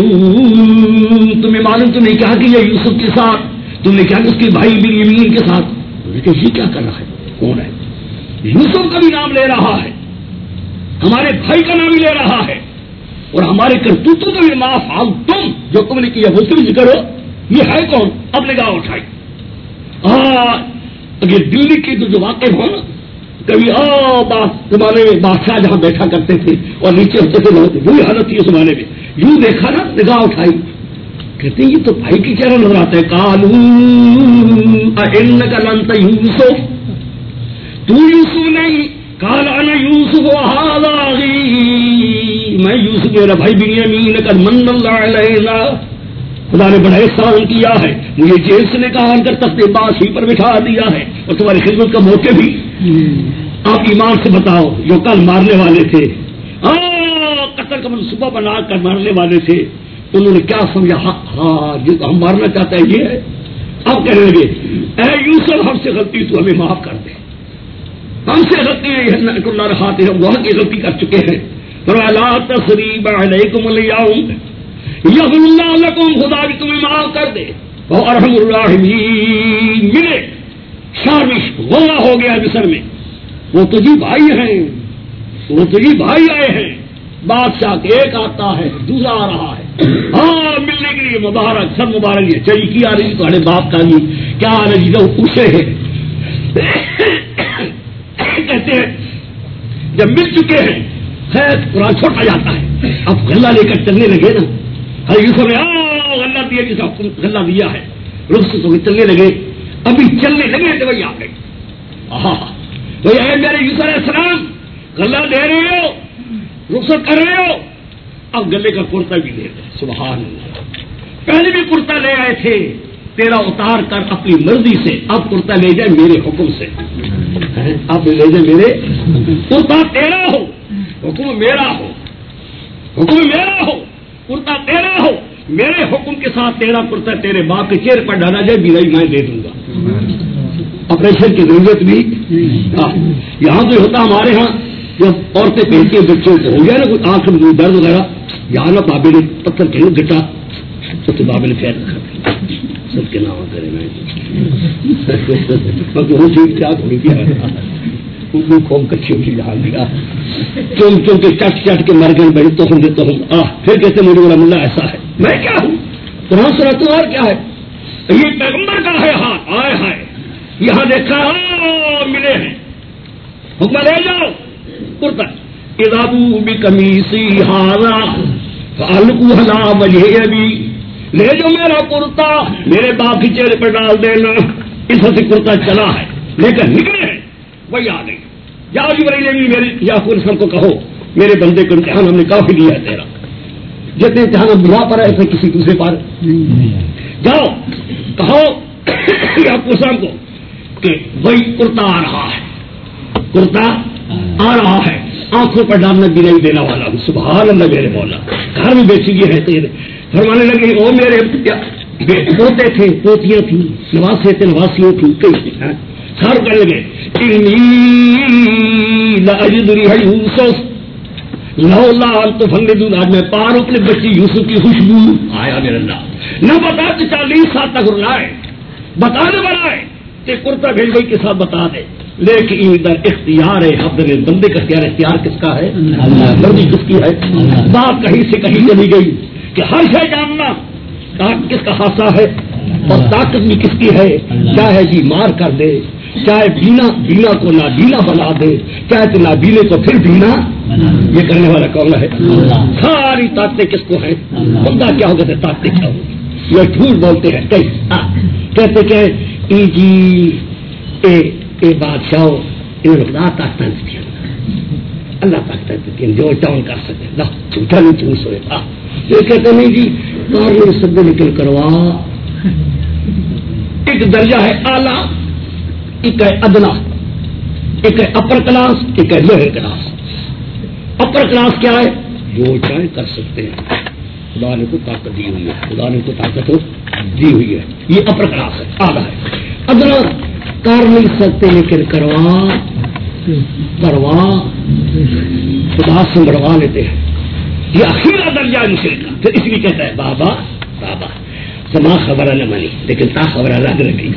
Speaker 2: جاہلون, تمہیں معلوم تو نہیں کہا کہ یہ یوسف کے ساتھ, تم نے کیا کہ اس کے بھائی بنیامین کے ساتھ. کہ یہ کیا کر رہا ہے, کون ہے؟ یوسف کا بھی نام لے رہا ہے, ہمارے بھائی کا نام بھی لے رہا ہے, اور ہمارے کرتوتوں کا بھی ما فعلتم جو تم نے کیا وہ بھی ذکر ہو. یہ ہے کون؟ اب نگاہ اٹھائی. اگر دلی کی تو جو واقع ہو نا, کبھی آ بات زمانے میں بادشاہ جہاں بیٹھا کرتے تھے اور نیچے ہوتے تھے ہوتے وہی حالت تھی اس زمانے میں. یوں دیکھا نا, نگاہ اٹھائی, کہتے ہیں یہ تو بھائی کی چہرہ نظر آتا ہے. کالو انک لنت یوسف, تو یوسف نہیں. قال انا یوسف وهذا اخی, میں یوسف میرا بھائی بنیامین. قد من اللہ علینا, خدا نے بڑا احسان کیا ہے, مجھے جیل سے نکال کر تخت باز ہی پر بٹھا دیا ہے, اور تمہاری خدمت کا موقع بھی. آپ ایمان سے بتاؤ, جو کل مارنے والے تھے, قتل کا منصوبہ بنا کر مارنے والے تھے, انہوں نے کیا سمجھا؟ ہاں جو ہم مارنا چاہتا ہے یہ ہے. اب کہنے لگے اے یوسف ہم سے غلطی تو ہمیں معاف کر دے, ہم سے غلطی اللہ رہاتے ہم وہاں کی غلطی کر چکے ہیں. لا تثریب علیکم الیوم یغفر اللہ لکم, خدا بھی تمہیں معاف کر دے. اور ارحم الراحمین ملے شارمش غلہ ہو گیا مصر میں. وہ تجھی بھائی ہیں, وہ تجھی بھائی آئے ہیں, بادشاہ کے ایک آتا ہے دوسرا آ رہا ہے، ہاں ملنے کے لیے مبارک سب مبارک ہے چلی کی آ رہی تھوڑے باپ کا جی کیا آ رہی جو پوچھے ہیں کہتے ہیں جب مل چکے ہیں خیر قرآن چھوٹا جاتا ہے، اب غلہ لے کر چلنے لگے نا، ہر یوسف نے غلہ دیا جس کا غلہ دیا ہے رخصت ہو کے چلنے لگے، ابھی چلنے لگے تو وہی آ گئی، ہاں وہی آئے میرے یوسف علیہ السلام غلہ دے رہے ہو رخصت کر رہے ہو، اب گلے کا کرتا بھی لے گئے، سبحان اللہ، پہلے بھی کرتا لے آئے تھے تیرا اتار کر اپنی مرضی سے، اب کرتا لے جائے میرے حکم سے، اب لے جائے میرے کرتا تیرا ہو حکم میرا ہو، حکم میرا ہو کرتا تیرا ہو، میرے حکم کے ساتھ تیرا کرتا تیرے باپ کے چہرے پر ڈالا جائے بیرائی میں دے دوں گا، آپریشن کی ضرورت بھی یہاں تو ہوتا ہمارے ہاں جب عورتیں پہنتی ہیں بچوں کو ہو گیا نا کوئی آنکھ میں درد وغیرہ، یہاں نا بابے نے پتھر کھیلو گٹا تو بابے نے خیر رکھا سب کے نام کرے میں ٹھیک ٹھاک ہوئی کیا اردو قوم کچھی ہوئی جہاں دیا چم چم کے چٹ چٹ کے مر گئے بڑی تو ہوں دیتا ہوں پھر کہتے مجھے بڑا ملا ایسا ہے میں کیا ہوں قرآن سنا تو اور کیا ہے یہ پیغمبر کا ہے ہاتھ آئے ہائے یہاں دیکھا ملے ہیں حکم لے جاؤ کرتا اذابو بقمیصی ھذا فالقوا علی وجہ ابی، لے جو میرا کرتا میرے باپ کے چہرے پر ڈال دینا، اس سے کرتا چلا ہے لے کر نکلے ہیں وہی آ گئی، جاؤ جی بڑی لیں گی میری یا سب کو کہو میرے بندے کو امتحان ہم نے کافی لیا ہے تیرا، جتنے امتحان بلا پر ہے پھر کسی دوسرے پر جاؤ کہو یا سب کو کہ وہی کرتا آ رہا ہے، کرتا آ رہا ہے، آنکھوں پر ڈالنا بھی نہیں دینا والا ہوں، سبحان اللہ میرے مولا، گھر میں بیچی گئی ہے فرمانے لگے وہ میرے پوتے تھے پوتیاں تھیں نواسے تھے نواسیوں تھیں کئی سر کرنے لگے تو فنڈے دوں آج میں پار اپنے بچی یوسف کی خوشبو آیا میرے اللہ نہ بتا کہ چالیس سال تک رلائے بتا دے بنائے کہ کرتا بھیج گئی کے ساتھ بتا دے، لیکن ادھر اختیار ہے اپنے بندے کا اختیار، اختیار کس کا ہے مرضی کس کی ہے، بات کہیں سے کہیں چلی گئی کہ ہر شے جاننا کس کا خاصہ ہے اور طاقت بھی کس کی ہے، چاہے جی مار کر دے، چاہے بینا بینا کو نہ بینا بنا دے، چاہے نہ بینے کو پھر بینا، یہ کرنے والا کون ہے، ساری طاقتیں کس کو ہے، بندہ کیا ہوگا طاقتیں کیا ہوگی، یہ جھوٹ بولتے ہیں کئی کہتے کہ ای جی اے اے بادشاہ انہوں نے خدا طاقت دیتی اللہ طاقت دیتی ہے جو ٹاؤن کر سکتے نہ جھوٹا نہیں چون سوئے تھا، یہ کہتے نہیں جی کار میں سب نکل کروا، ایک درجہ ہے اعلیٰ ایک ہے ادنا، ایک ہے اپر کلاس ایک ہے لوئر کلاس، اپر کلاس کیا ہے جو چاہے کر سکتے ہیں، خدا نے کو طاقت دی ہوئی ہے، خدا نے کو طاقت دی ہوئی ہے، یہ اپر کلاس ہے اعلیٰ ہے، ادنا کر نہیں سکتے لیکن کروا کروا خدا سے بڑھوا لیتے ہیں، یہ اخیرا درجہ مشرے کا، پھر اس لیے کہتا ہے بابا بابا زما خبر نہ منی لیکن تا خبر رد رکھی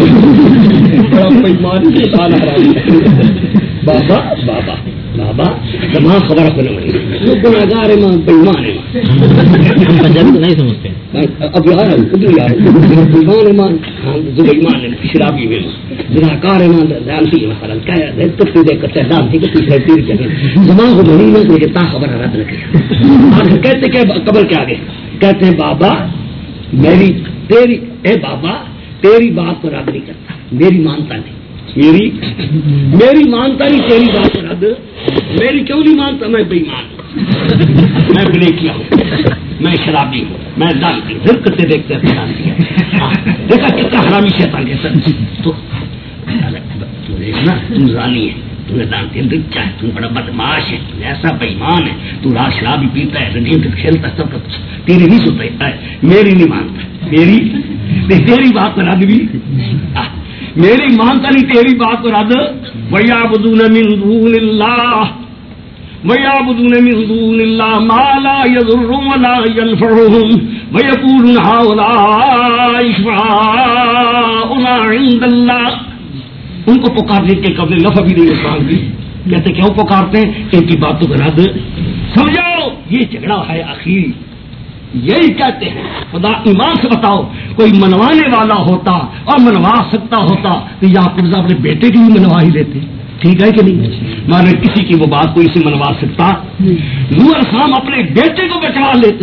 Speaker 2: بابا بابا بابا زما خبر کو نہ منی گناہگار ماں بےمان ہے پنجابی نہیں سمجھتے اب یار ادھر یار بےمان مان بےمان ہے شرابی میں گناہگار مان لانتی مثلا کیا ہے تو تجھے کچھ لانتی کے پیچھے تیر کے زما کو منی نہ لیکن تا خبر رد رکھی، کہتے کہ قبر کے آگے کہتے ہیں بابا میری تیری اے بابا تیری بات کو رد نہیں کرتا، میری مانتا نہیں، میری میری مانتا نہیں تیری بات کو رد، میری کیوں نہیں مانتا، میں بے ایمان میں بنے کیا ہوں، میں شرابی ہوں، میں دانتی ہوں، پھر کرتے دیکھتے ہیں دانتی ہے، دیکھا کتنا حرامی شیطان کے ساتھ تو دیکھنا تم زانی ہے، تمہیں دانتی ہے، چاہے تم بڑا بدماش ہے، ایسا بےمان ہے، تو رات شراب بھی پیتا ہے، رنگین کے کھیلتا ہے، سب کچھ تیری نہیں سنتا ہے، میری نہیں مانتا، میری تیری بات کو رد بھی میری مانتا نہیں، تیری بات کو رد وَيَعْبُدُونَ مِن دُونِ اللَّهِ وَيَعْبُدُونَ مِن دُونِ اللَّهِ مَا لَا يَضُرُّهُمْ وَلَا يَنفَعُهُمْ وَيَقُولُونَ هَؤُلَاءِ شُفَعَاؤُنَا عِندَ اللَّهِ، ان کو پکارنے کے قبل نفع بھی نہیں نقصان بھی، کہتے کیوں پکارتے ہیں، ان کی باتوں کا رد سمجھو یہ جھگڑا ہے اخیر. یہی کہتے ہیں خدا ایمان سے بتاؤ کوئی منوانے والا ہوتا اور منوا سکتا ہوتا تو یعقوب صاحب اپنے بیٹے کی بھی منوا ہی لیتے. ٹھیک ہے کہ نہیں؟ مانے کسی کی وہ بات کوئی سے منوا سکتا. نوح علیہ السلام اپنے بیٹے کو بچوا لیتے.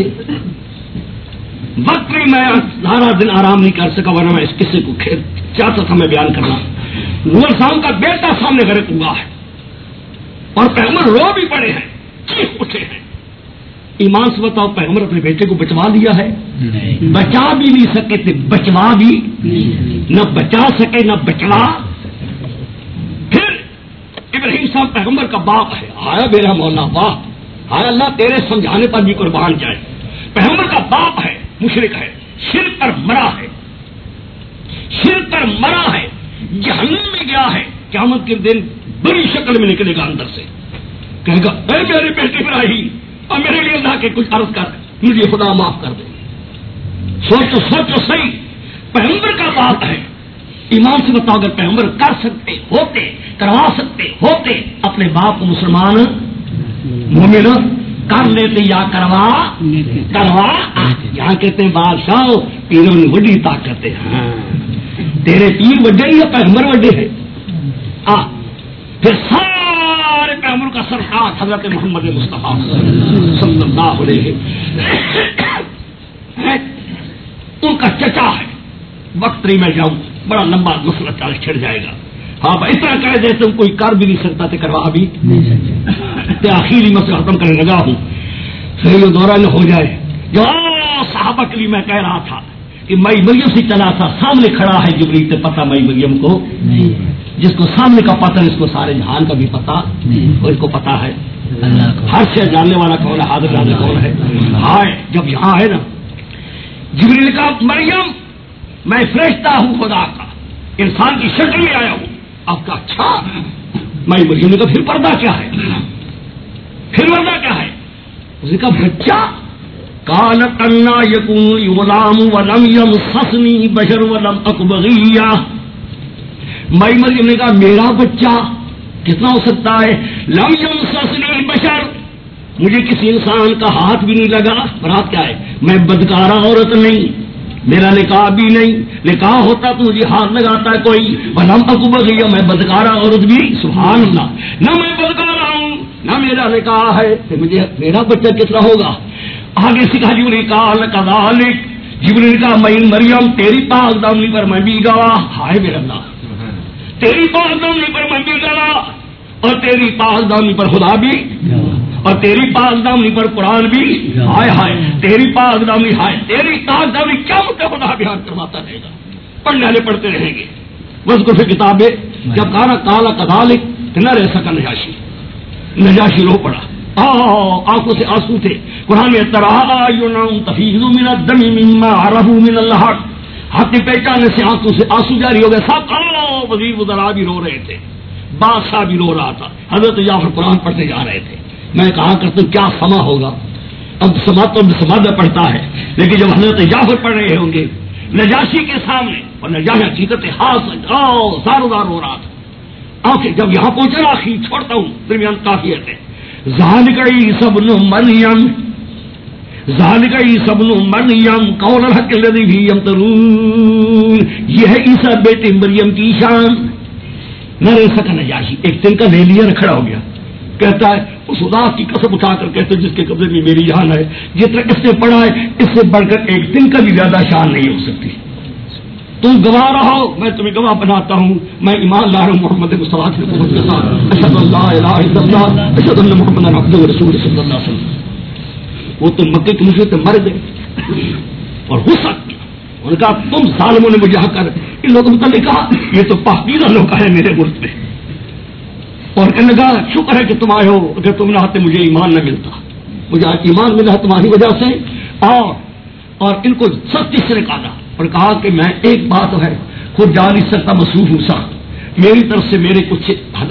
Speaker 2: وقت میں میں سارا دن آرام نہیں کر سکا ورنہ میں اس قصے کو چاہتا تھا میں بیان کرنا. نوح علیہ السلام کا بیٹا سامنے غرق ہوا ہے اور پیغمبر رو بھی پڑے ہیں, چیخ اٹھے ہیں. ایمان سے بتاؤ پیغمبر اپنے بیٹے کو بچوا لیا ہے؟ بچا بھی نہیں سکے تھے, بچوا بھی نہ بچا سکے نہ بچوا. پھر ابراہیم صاحب پیغمبر کا باپ ہے. آیا میرا مولا واہ, آیا اللہ تیرے سمجھانے پر بھی قربان جائے. پیغمبر کا باپ ہے, مشرک ہے, شرک پر مرا ہے, شرک پر مرا ہے, جہنم میں گیا ہے. قیامت کے دن بڑی شکل میں نکلے گا اندر سے, کہے گا اے میرے بیٹے ابراہیم اور میرے لیے اللہ کے کچھ عرض کر, مجھے خدا معاف کر دے. سوچو سوچو صحیح, پیغمبر کا باپ ہے. ایمان سے بتاؤ اگر پیغمبر کر سکتے ہوتے, کروا سکتے ہوتے اپنے باپ کو مسلمان مومن کر لیتے یا کروا کروا یہاں کہتے ہیں بادشاہ پیروں نے بڑی طاقت ہے. ہاں تیرے پیر وڈے یا پیغمبر وڈے ہے؟ آ پھر سارے پیغمبر کا سرکار حضرت محمد مصطفیٰ صلی اللہ علیہ ان کا چچا ہے. وقت نہیں میں جاؤں, بڑا لمبا مسئلہ چال چھڑ جائے گا. ہاں بھائی اتنا کہہ دے تم کوئی کر بھی نہیں سکتا تھے, کروا بھی آخری مسئلہ ختم کرنے لگا ہوں. صحیح دورہ نہ ہو جائے. جو صحابہ کے لیے میں کہہ رہا تھا کہ مئی مریم سے چلا تھا, سامنے کھڑا ہے جبریل سے پتہ مئی مریم کو, جس کو سامنے کا پتہ اس کو سارے جہان کا بھی پتہ, اس کو پتہ ہے ہر شے جاننے والا کون ہے, حاضر جاننے کون ہے. ہائے جب یہاں ہے نا جبریل کا مریم میں فرشتہ ہوں خدا کا, انسان کی شکل میں آیا ہوں. آپ کا اچھا میں مریم نے کہا پھر پردہ کیا ہے, پھر پردہ کیا ہے؟ اس نے کہا بچہ قالت انا یکون غلام ولم یمسسنی بشر ولم اک بغیہ. میں مریم نے کہا میرا بچہ کتنا ہو سکتا ہے؟ لم یمسسنی بشر, مجھے کسی انسان کا ہاتھ بھی نہیں لگا. برات کیا ہے؟ میں بدکارہ عورت نہیں, میرا نکاح بھی نہیں, نکاح ہوتا تو مجھے ہاتھ لگاتا ہے کوئی. ولم اک بغیہ, میں بدکارہ عورت بھی, سبحان اللہ, نہ میں بدکارہ ہوں نہ میرا نکاح ہے, تو مجھے میرا بچہ کتنا ہوگا؟ آگے سکھا جبریل قال کذالک, جبریل کا میں مریم تیری پاک دامنی پر میں بھی گواہ. ہائے میرا اللہ, تیری پاک دامنی پر میں بھی گواہ, اور تیری پاک دامنی پر خدا بھی, اور تیری پاک دامنی پر قرآن بھی. ہائے ہائے تیری پاک دامنی, ہائے تیری پاک دامنی کیا مجھے خدا بیان کرواتا رہے گا, پڑھنے والے پڑھتے رہیں گے. بس کو پھر کتابیں جب کہا کالا کذالک نہ رہ سکا نجاشی, نجاشی رو پڑا, آنکھوں سے آنسو تھے. قرآن میں تفیض من الدم مما عرفوا من الحق, حق کی پہچانے سے آنکھوں سے آنسو جاری ہو گئے. سب وزیر وزراء بھی رو رہے تھے, بادشاہ بھی رو رہا تھا. حضرت جعفر قرآن پڑھتے جا رہے تھے. میں کہا کرتا ہوں کیا سما ہوگا, اب سما تو سماج میں پڑھتا ہے, لیکن جب حضرت جعفر پڑھ رہے ہوں گے نجاشی کے سامنے, اور نجاشی حقیقت ہاتھ زار زار ہو رہا تھا. آنکھیں جب یہاں پہنچا آخری چھوڑتا ہوں درمیان کافی ہے. ذالک عیسی ابن مریم, ذالک عیسی ابن مریم قول الحق الذی فیہ یمترون, یہ ہے عیسیٰ بیٹے مریم کی شان. نہ رہ سکا نجاشی, ایک دن کا لے لیا کھڑا ہو گیا. کہتا ہے اس خدا کی قسم اٹھا کر کہتے جس کے قبضے میں میری جان ہے, جتنا اس نے پڑھا ہے اس سے بڑھ کر ایک دن کا بھی زیادہ شان نہیں ہو سکتی. تم گواہ رہو, میں تمہیں گواہ بناتا ہوں. میں ایمان لا رہا ہوں محمد مصطفیٰ کے ساتھ, اشہد ان لا الہ الا اللہ اشہد ان محمد عبدہ و رسولہ صلی اللہ علیہ وسلم. وہ تو مکے کے مشرک مر گئے اور غصہ کیا. انہوں نے کہا تم ظالموں نے مجھے کر ان لوگوں نے کہا یہ تو پاکیزہ لوگ ہے میرے ملک میں, اور کہنے لگا شکر ہے کہ تم آئے ہو, اگر تم نہ آتے مجھے ایمان نہ ملتا. مجھے ایمان ملا تمہاری وجہ سے. اور اور ان کو سختی سے نکالا اور کہا کہ میں ایک بات ہے خود جا نہیں سکتا, مصروف ہوں سا, میری طرف سے میرے کچھ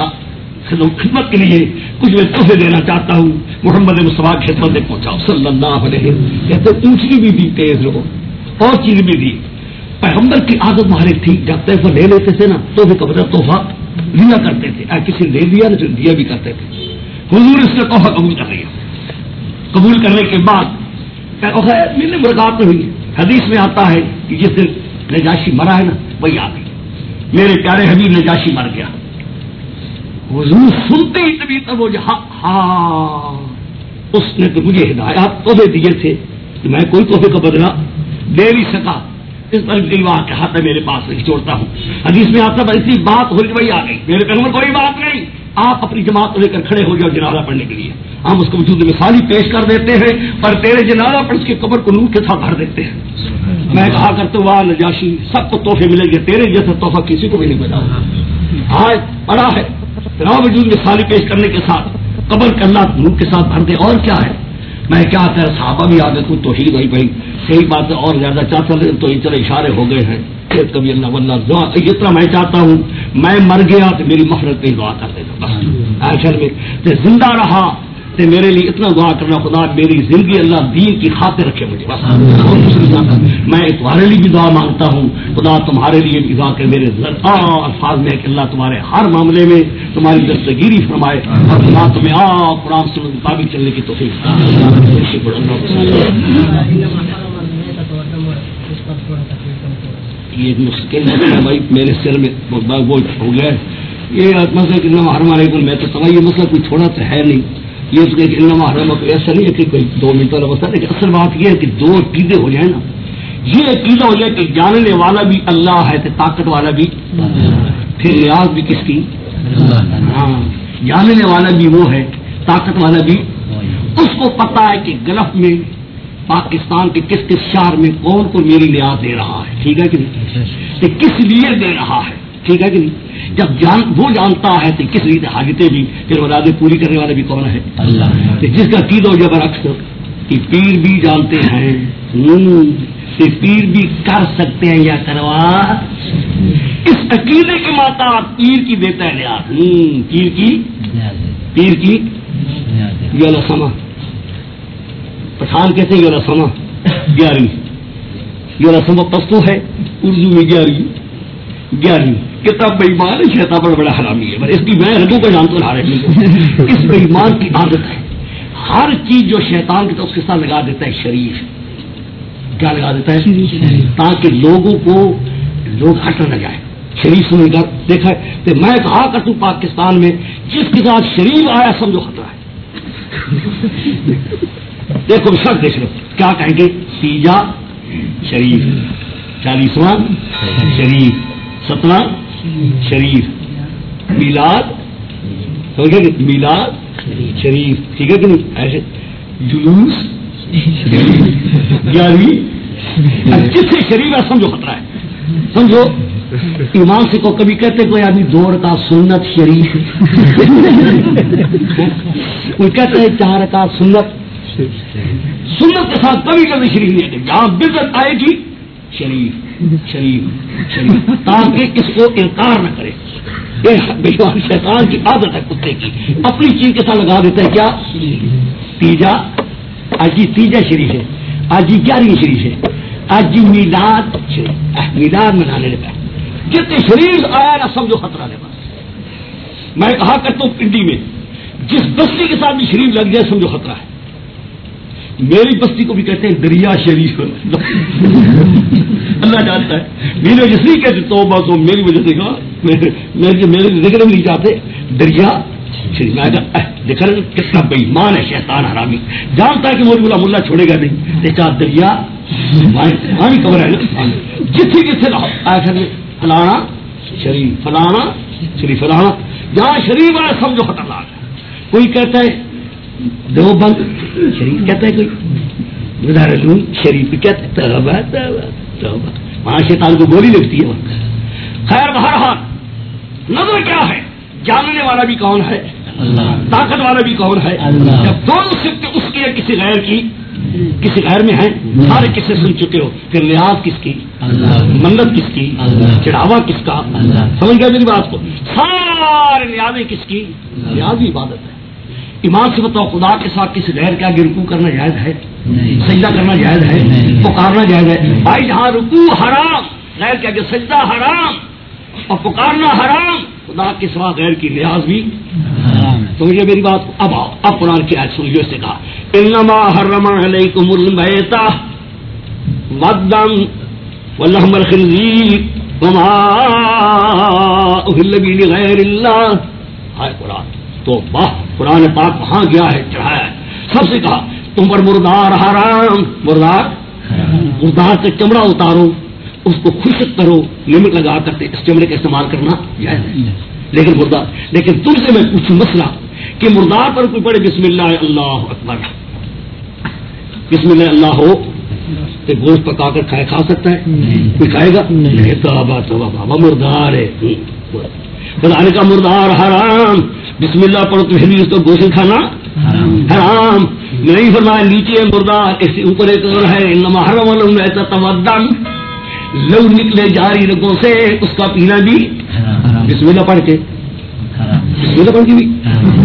Speaker 2: خدمت کے لیے کچھ میں تحفے دینا چاہتا ہوں. محمد مصطفیٰ کی خدمت میں پہنچاؤ صلی اللہ علیہ وسلم. کہتے اونچی بھی دی تیز لوگ, اور چیز بھی دی. پیغمبر کی عادت مہارک تھی, جب تحفہ لے لیتے تھے نا تو بھی قبضہ تحفہ لیا کرتے تھے, کسی نے دے دیا نہ دیا بھی کرتے تھے. حضور اس کا تحفہ قبول کر لیا. قبول کرنے کے بعد میری ملاقات نہیں ہوئی. حدیث میں آتا ہے کہ جس دن نجاشی مرا ہے نا وہی آ گئی. میرے پیارے حبیب نجاشی مر گیا. حضور سنتے ہی تبھی تب وہ جہاں ہاں اس نے تو مجھے ہدایات تحفے دیے تھے کہ میں کوئی تحفے کا بدلا دے نہیں سکا. اس پر کئی بار کہا تھا میرے پاس نہیں چھوڑتا ہوں. حدیث میں آتا ہے ایسی بات ہو وہی آ گئی. میرے پیغمبر کوئی بات نہیں, آپ اپنی جماعت لے کر کھڑے ہو جاؤ جنازہ پڑھنے کے لیے. ہم اس کو وجود مثالی پیش کر دیتے ہیں پر تیرے جنازہ پر اس کی قبر کو نور کے ساتھ بھر دیتے ہیں. میں کہا کرتے واہ نجاشی سب کو تحفے ملیں گے, تیرے جیسا تحفہ کسی کو بھی نہیں ملا. آج پڑا ہے تیرا وجود مثالی پیش کرنے کے ساتھ قبر کا اللہ نور کے ساتھ بھر دے. اور کیا ہے میں کیا کر صحابہ بھی آگے تو توحید ہوئی بھائی صحیح بات ہے. اور زیادہ چاہتا تو اتنے اشارے ہو گئے ہیں کبھی اللہ واللہ دعا اتنا میں چاہتا ہوں میں مر گیا تو میری مغفرت کی دعا کر دینا بس. آخر میں زندہ رہا تو میرے لیے اتنا دعا کرنا خدا میری زندگی اللہ دین کی خاطر رکھے مجھے بس. میں تمہارے لیے بھی دعا مانگتا ہوں خدا تمہارے لیے بھی دعا کر میرے الفاظ میں کہ اللہ تمہارے ہر معاملے میں تمہاری دستگیری فرمائے اور خدا تمہیں آپ قرآن سے مطابق چلنے کی توفیق. یہ مشکل ہے بھائی میرے سر میں وہ ہو گیا یہ مسئلہ کہ حرم علیکم. میں تو سمجھ یہ مسئلہ کوئی چھوڑا تو ہے نہیں. یہ تو کہ علم حرم ایسا نہیں ہے کہ کوئی دو منٹ والا مسئلہ. لیکن اصل بات یہ ہے کہ دو عقیدے ہو جائیں نا, یہ عقیدہ ہو جائے کہ جاننے والا بھی اللہ ہے تو طاقت والا بھی, پھر نیاز بھی کس کی, ہاں جاننے والا بھی وہ ہے طاقت والا بھی. اس کو پتا ہے کہ گلف میں پاکستان کے کس کس شہر میں کون کو میری نیاز دے رہا ہے, ٹھیک ہے کہ نہیں, کہ کس لیے دے رہا ہے, ٹھیک ہے کہ نہیں. جب جان وہ جانتا ہے تو کس لیے حاجتیں بھی پھر مرادیں پوری کرنے والا بھی کون ہے اللہ. جس کا عقیدہ ہو جائے برعکس کہ پیر بھی جانتے ہیں کہ پیر بھی کر سکتے ہیں یا کروا, اس عقیدے کے ماتا پیر کی دیتا ہے نیاز. پیر کی پیر کی یہ سما پٹھان کہتے ہیں یہ سما گیارہویں, یہ سما پستو ہے اردو میں گیارہویں گیارہویں کتاب بےمان ہے. شیطان بڑا بڑا حرامی ہے اس کی میں رگوں کا جانتا ہوں. ہر اس بےمان کی عادت ہے ہر چیز جو شیطان کی تو اس کے ساتھ لگا دیتا ہے شریف. کیا لگا دیتا ہے تاکہ لوگوں کو لوگ ہٹ نہ جائے. شریف سمجھ کر دیکھا ہے تو میں کہا کرتا ہوں پاکستان میں جس کے ساتھ شریف آیا سمجھو خطرہ ہے. دیکھو سب دیکھ لو کیا کہیں گے تیجا شریف, چالیسواں شریف, ستواں شریف, میلاد سمجھے میلاد شریف, ٹھیک ہے کہ نہیں, ایسے جلوس گیارہویں جس سے شریف ہے سمجھو خطرہ ہے. سمجھو ایمان سے کو کبھی کہتے کوئی آدمی دوڑ کا سنت شریف, کوئی کہتے ہیں چار کا سنت, سنت کے ساتھ کبھی کبھی شریف نہیں آتے. جہاں بدعت آئے گی شریف شریف شریف تاکہ اس کو انکار نہ کرے. یہ شیطان کی عادت ہے کتے کی, اپنی چیز کے ساتھ لگا دیتا ہے کیا تیجا, آج جی تیجا شریف ہے, آج جی گیارہویں شریف ہے, آج جی میلاد شریف, میلاد منانے لگا. جتنے شریف آیا نہ سمجھو خطرہ لے. میں کہا کرتا ہوں پنڈی میں جس بستی کے ساتھ بھی شریف لگ جائے سمجھو خطرہ ہے. میری بستی کو بھی کہتے ہیں دریا شریف. اللہ جانتا ہے میرے جس نہیں کہتے توبہ تو میری وجہ سے کہا میرے ذکر میں نہیں چاہتے دریا شریف. میں دیکھا کتنا بےمان ہے شیطان حرامی, جانتا ہے کہ موری ملا ملا چھوڑے گا نہیں. دیکھا دریا پانی خبر ہے نا جتنے جتنے رہو آخر فلانا شریف فلانا شریف فلانا جہاں شریف ہے سمجھو خطرناک ہے. کوئی کہتا ہے دیوبند شریف کہتا ہے, کوئی بدارالعلوم شریف کہتا ہے, توبہ توبہ توبہ, وہاں شیطان کو گولی لگتی ہے. خیر بہرحال نظر کیا ہے, جاننے والا بھی کون ہے اللہ, طاقت والا بھی کون ہے اللہ. جب دونوں صفت اس کی کسی غیر کی کسی غیر میں ہیں, سارے قصے سن چکے ہو, پھر لحاظ کس کی اللہ, منت کس کی اللہ, چڑھاوا کس کا اللہ. سمجھ گئے میری بات کو, سارے نیازیں کس کی, نیاز بھی عبادت ہے. ایمان سے بتاؤ خدا کے ساتھ کسی غیر کے آگے رکوع کرنا جائز ہے, سجدہ کرنا جائز ہے, پکارنا جائز ہے. بھائی جہاں رکوع حرام, غیر کے آگے سجدہ حرام اور پکارنا حرام, خدا کے سوا غیر کی نیاز بھی حرام ہے. تو مجھے میری بات اب آؤ اب قرآن کی آیت سنیے. اس سے کہا انما حرم علیکم المیتۃ والدم ولحم الخنزیر وما اہل به لغیر اللہ. ہائے قرآن تو واہ قرآن پاک وہاں گیا ہے چڑھایا ہے. سب سے کہا تم پر مردار حرام. مردار مردار کا چمڑا اتارو اس کو خشک کرو لمٹ لگا کرتے اس چمڑے کا استعمال کرنا جائز ہے. لیکن مردار لیکن تم سے میں پوچھوں مسئلہ کہ مردار پر کوئی پڑھے بسم اللہ اللہ اکبر بسم اللہ اللہ ہو تو گوشت پکا کر کھائے کھا سکتا ہے کوئی کھائے گا نہیں. توبہ توبہ بابا مردار ہے خدا کا مردار حرام. بسم اللہ پڑھو تو اس کو گوشت کھانا حرام نہیں فرمایا. نیچے مردار اس سے اوپر ایک اور ہے انما حرم المیتۃ والدم. لو نکلے جاری رگوں سے اس کا پینا بھی بسم اللہ پڑھ کے بسم اللہ پڑھ کے بھی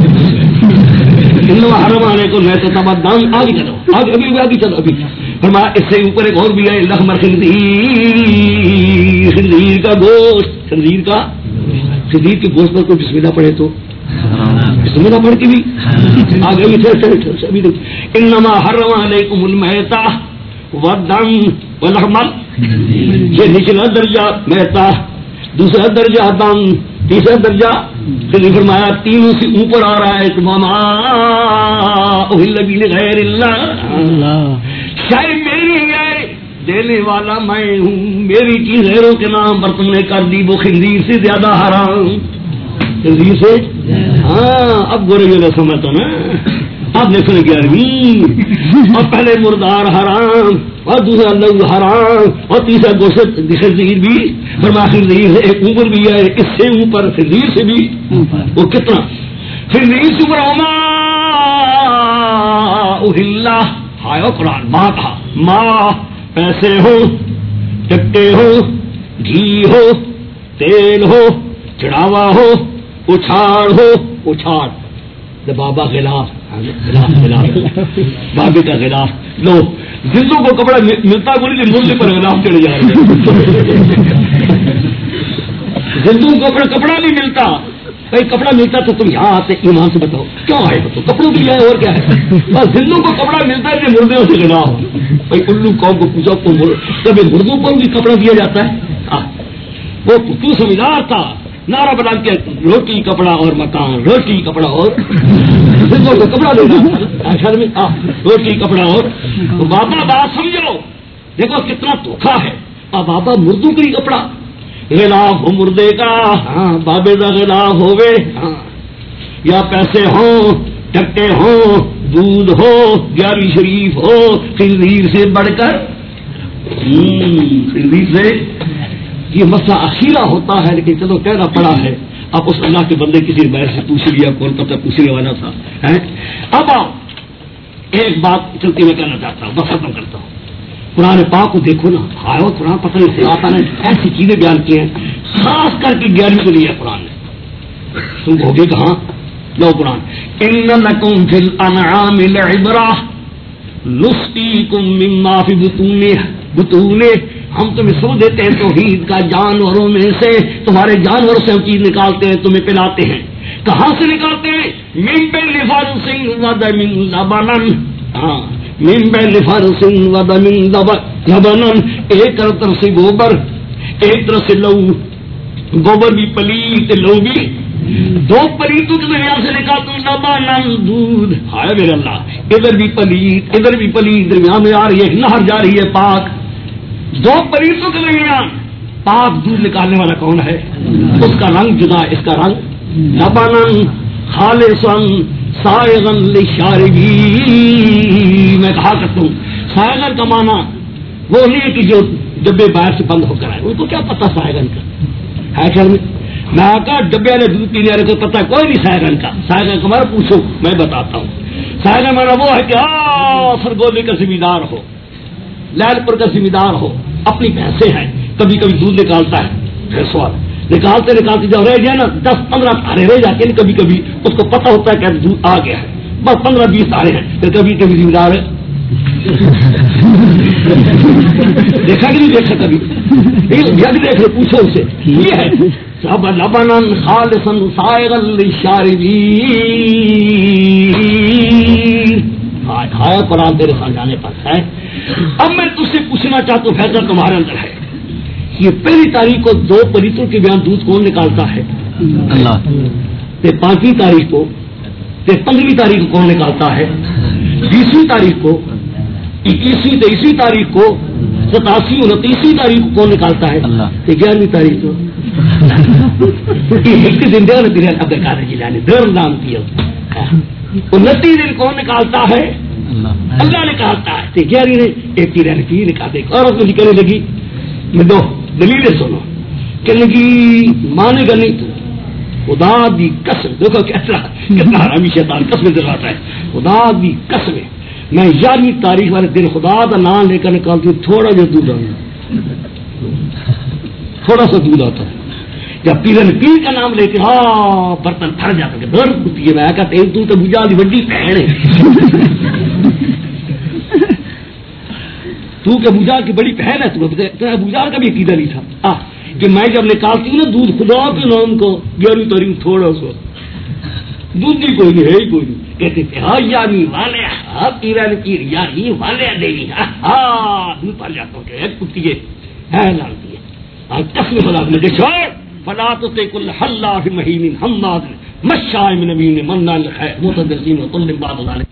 Speaker 2: انما حرم علیکم المیتۃ والدم. آگے چلو آگے ابھی آگے چلو ابھی فرمایا. اس سے اوپر ایک اور بھی ہے لحم الخنزیر. خنزیر کا گوشت خنزیر کا خنزیر کے گوشت پر کوئی بسم اللہ پڑھے تو بسم اللہ پڑھ کے بھی آگے بھی. انما حرم علیکم المیتۃ والدم ولحم. یہ نچلا درجہ میتہ دوسرا درجہ دم تیسرا درجہ خنزیر. فرمایا تینوں سے اوپر آ رہا ہے وما اہل به لغیر اللہ. شاید میری ہے دینے والا میں ہوں میری چیز غیروں کے نام پر تم نے کر دی وہ خنزیر سے زیادہ حرام. خنزیر سے ہاں اب گورے گورے سمجھتا نا. اب دیکھو نا گیارہویں اور پہلے مردار حرام اور دوسرا لو حرام اور تیسرا گوشت خنزیر بھی. فرمایا خنزیر سے ایک اوپر بھی ہے اس سے اوپر خنزیر سے بھی وہ کتنا خنزیر سے اوپر وما اہل. ہائے قرآن ماں کہا ماں پیسے ہو چٹے ہو گھی ہو تیل ہو چڑھاوا ہو اچھاڑ ہو اچھاڑ بابا غلاف غلاف غلاف بابے کا غلاف. لو زندوں کو کپڑا ملتا کو نہیں ملنے پر غلاف چڑھ جا رہے. زندوں کو کپڑا نہیں ملتا. بھائی کپڑا ملتا تو تم یہاں آتے ایمان سے بتاؤ کیوں آئے تو کپڑوں کے لیے آئے اور کیا ہے. بس زندوں کو کپڑا ملتا ہے کہ مردوں سے غلاف. بھائی الو قوم کو پوچھو کبھی مردوں پر بھی کپڑا دیا جاتا ہے. وہ تو سمجھدار تھا نعرہ بنا کے روٹی کپڑا اور مکان روٹی کپڑا اور زندوں کو کپڑا دینا گھر میں روٹی کپڑا اور بابا بات سمجھو دیکھو کتنا دھوکھا ہے. اب بابا مردوں کے لیے کپڑا غلاف ہو مردے کا ہاں بابے کا غلاف ہوئے ہاں یا پیسے ہوں ٹکے ہوں دودھ ہو گیارہویں شریف ہو خنزیر سے بڑھ کر خنزیر سے یہ مسئلہ اخیرہ ہوتا ہے لیکن چلو کہنا پڑا ہے. اب اس اللہ کے بندے کسی بیر سے پوچھ لیا کون پتہ پوچھنے والا تھا. اب آؤ ایک بات چلتی میں کہنا چاہتا ہوں بس ختم کرتا ہوں. قرآن پاک کو دیکھو نا آئے قرآن پتہ نہیں سناتا نے ایسی چیزیں بیان کی ہیں خاص کر کے گیارہویں کو لیا قرآن نے. تم ہوگے کہاں لو قرآن ان لکم فی الانعام لعبرہ نسقیکم مما فی بطونہ. ہم تمہیں سو دیتے ہیں توحید کا جانوروں میں سے تمہارے جانوروں سے ہم چیز نکالتے ہیں تمہیں پلاتے ہیں. کہاں سے نکالتے ہیں من بین فرث ودم لبنا. ہاں من بین فرث ودم لبنا. ایک طرف سے گوبر ایک طرف سے لو. گوبر بھی پلیت لو بھی دو پلیتوں کے درمیان سے نکالتے ہیں لبنا دودھ. ہائے میرے اللہ ادھر بھی پلیت ادھر بھی پلیت درمیان میں آ رہی ہے نہر جا رہی ہے پاک. دو پلیتوں کے درمیان پاک دودھ نکالنے والا کون ہے. اس کا رنگ جدا اس کا رنگ لبنن خالصا سائغا للشاربین. میں کہا کرتا ہوں سائغن کا معنی وہ نہیں کہ جو ڈبے باہر سے بند ہو کر آئے ان کو کیا پتا سائغن کا ہے. خیال میں میں کہا ڈبے والے دودھ پینے والے کو پتا کوئی نہیں سائغن کا. سائغن کا مارا پوچھو میں بتاتا ہوں. سائغن مانا وہ ہے کہ آ سرگودے کا ذمہ دار ہو لال پور کا ذمہ دار ہو اپنی پیسے ہیں کبھی کبھی دودھ نکالتا ہے. پھر سوال نکالتے نکالتے جب رہ جائے نا دس پندرہ تارے رہ جاتے ہیں کبھی کبھی اس کو پتا ہوتا ہے کہ دودھ آ گیا ہے بس پندرہ بیس تارے ہیں پھر کبھی کبھی ذمہ دار دیکھا کہ نہیں دیکھا کبھی؟ جگ دیکھ لو، پوچھو اسے. یہ ہے سب لبنن خالصا سائغا للشاربین. کھایا قرآن تیرے خاندانے پر ہے. اب میں تجھ سے پوچھنا چاہتا ہوں، فیصلہ تمہارے اندر ہے. یہ پہلی تاریخ کو دو پلیتوں کے بیان دودھ کون نکالتا ہے؟ اللہ. تے پانچویں تاریخ کو تے پندرہویں تاریخ کو کون نکالتا ہے؟ بیسویں تاریخ کو، اکیسویں تیئیسویں تاریخ کو، ستاسی انتیسویں تاریخ کو کون نکالتا ہے؟ اللہ. تے گیارہویں تاریخ کو ایک دن دے عبد القادر جیلانی در نام دیا. انتیس دن کون نکالتا ہے؟ اللہ نکالتا ہے. تے گیارہویں نے ایک تیرہ نے تیر نکالتے. اور اس میں کہنے لگی میں دو دلیلیں سنو. کہنے لگی مانے گا نہیں تو خدا دی قسم. دیکھو کتنا کتنا حرامی شیطان قسم دکھاتا ہے. خدا دی قسم میں یارویں تاریخ والے دن خدا کا نام لے کر نکالتی ہوں. تھوڑا جو دودھ آنا، تھوڑا سا دودھ آتا ہے. جب پیرن پیر کا نام لے کے ہاں برتن پھٹ جاتا ہے. در کتی ہے. میں کہتا تو تو بجا دی بڑی بہن ہے. تو کہ ابو جہل کی بڑی بہن ہے. تو ابو جہل کا بھی عقیدہ نہیں تھا آ کہ میں جب نکالتی ہوں نا دودھ خدا کے نام کو گیارہویں تاریخ تھوڑا سا دودھ نہیں، کوئی نہیں ہے ہی کوئی نہیں. کہتے تھے ہاں یاری والے ہاں پیرن پیر یاری والے دیوی ہاں دودھ پڑ جاتا ہوں کہ کتی ہے لانتی ہے. آج قسم خدا نے کہ چھوڑ فلا تطع كل حلاف مهين هماز مشاء بنميم مناع للخير متجسم وكل بعض ذلك.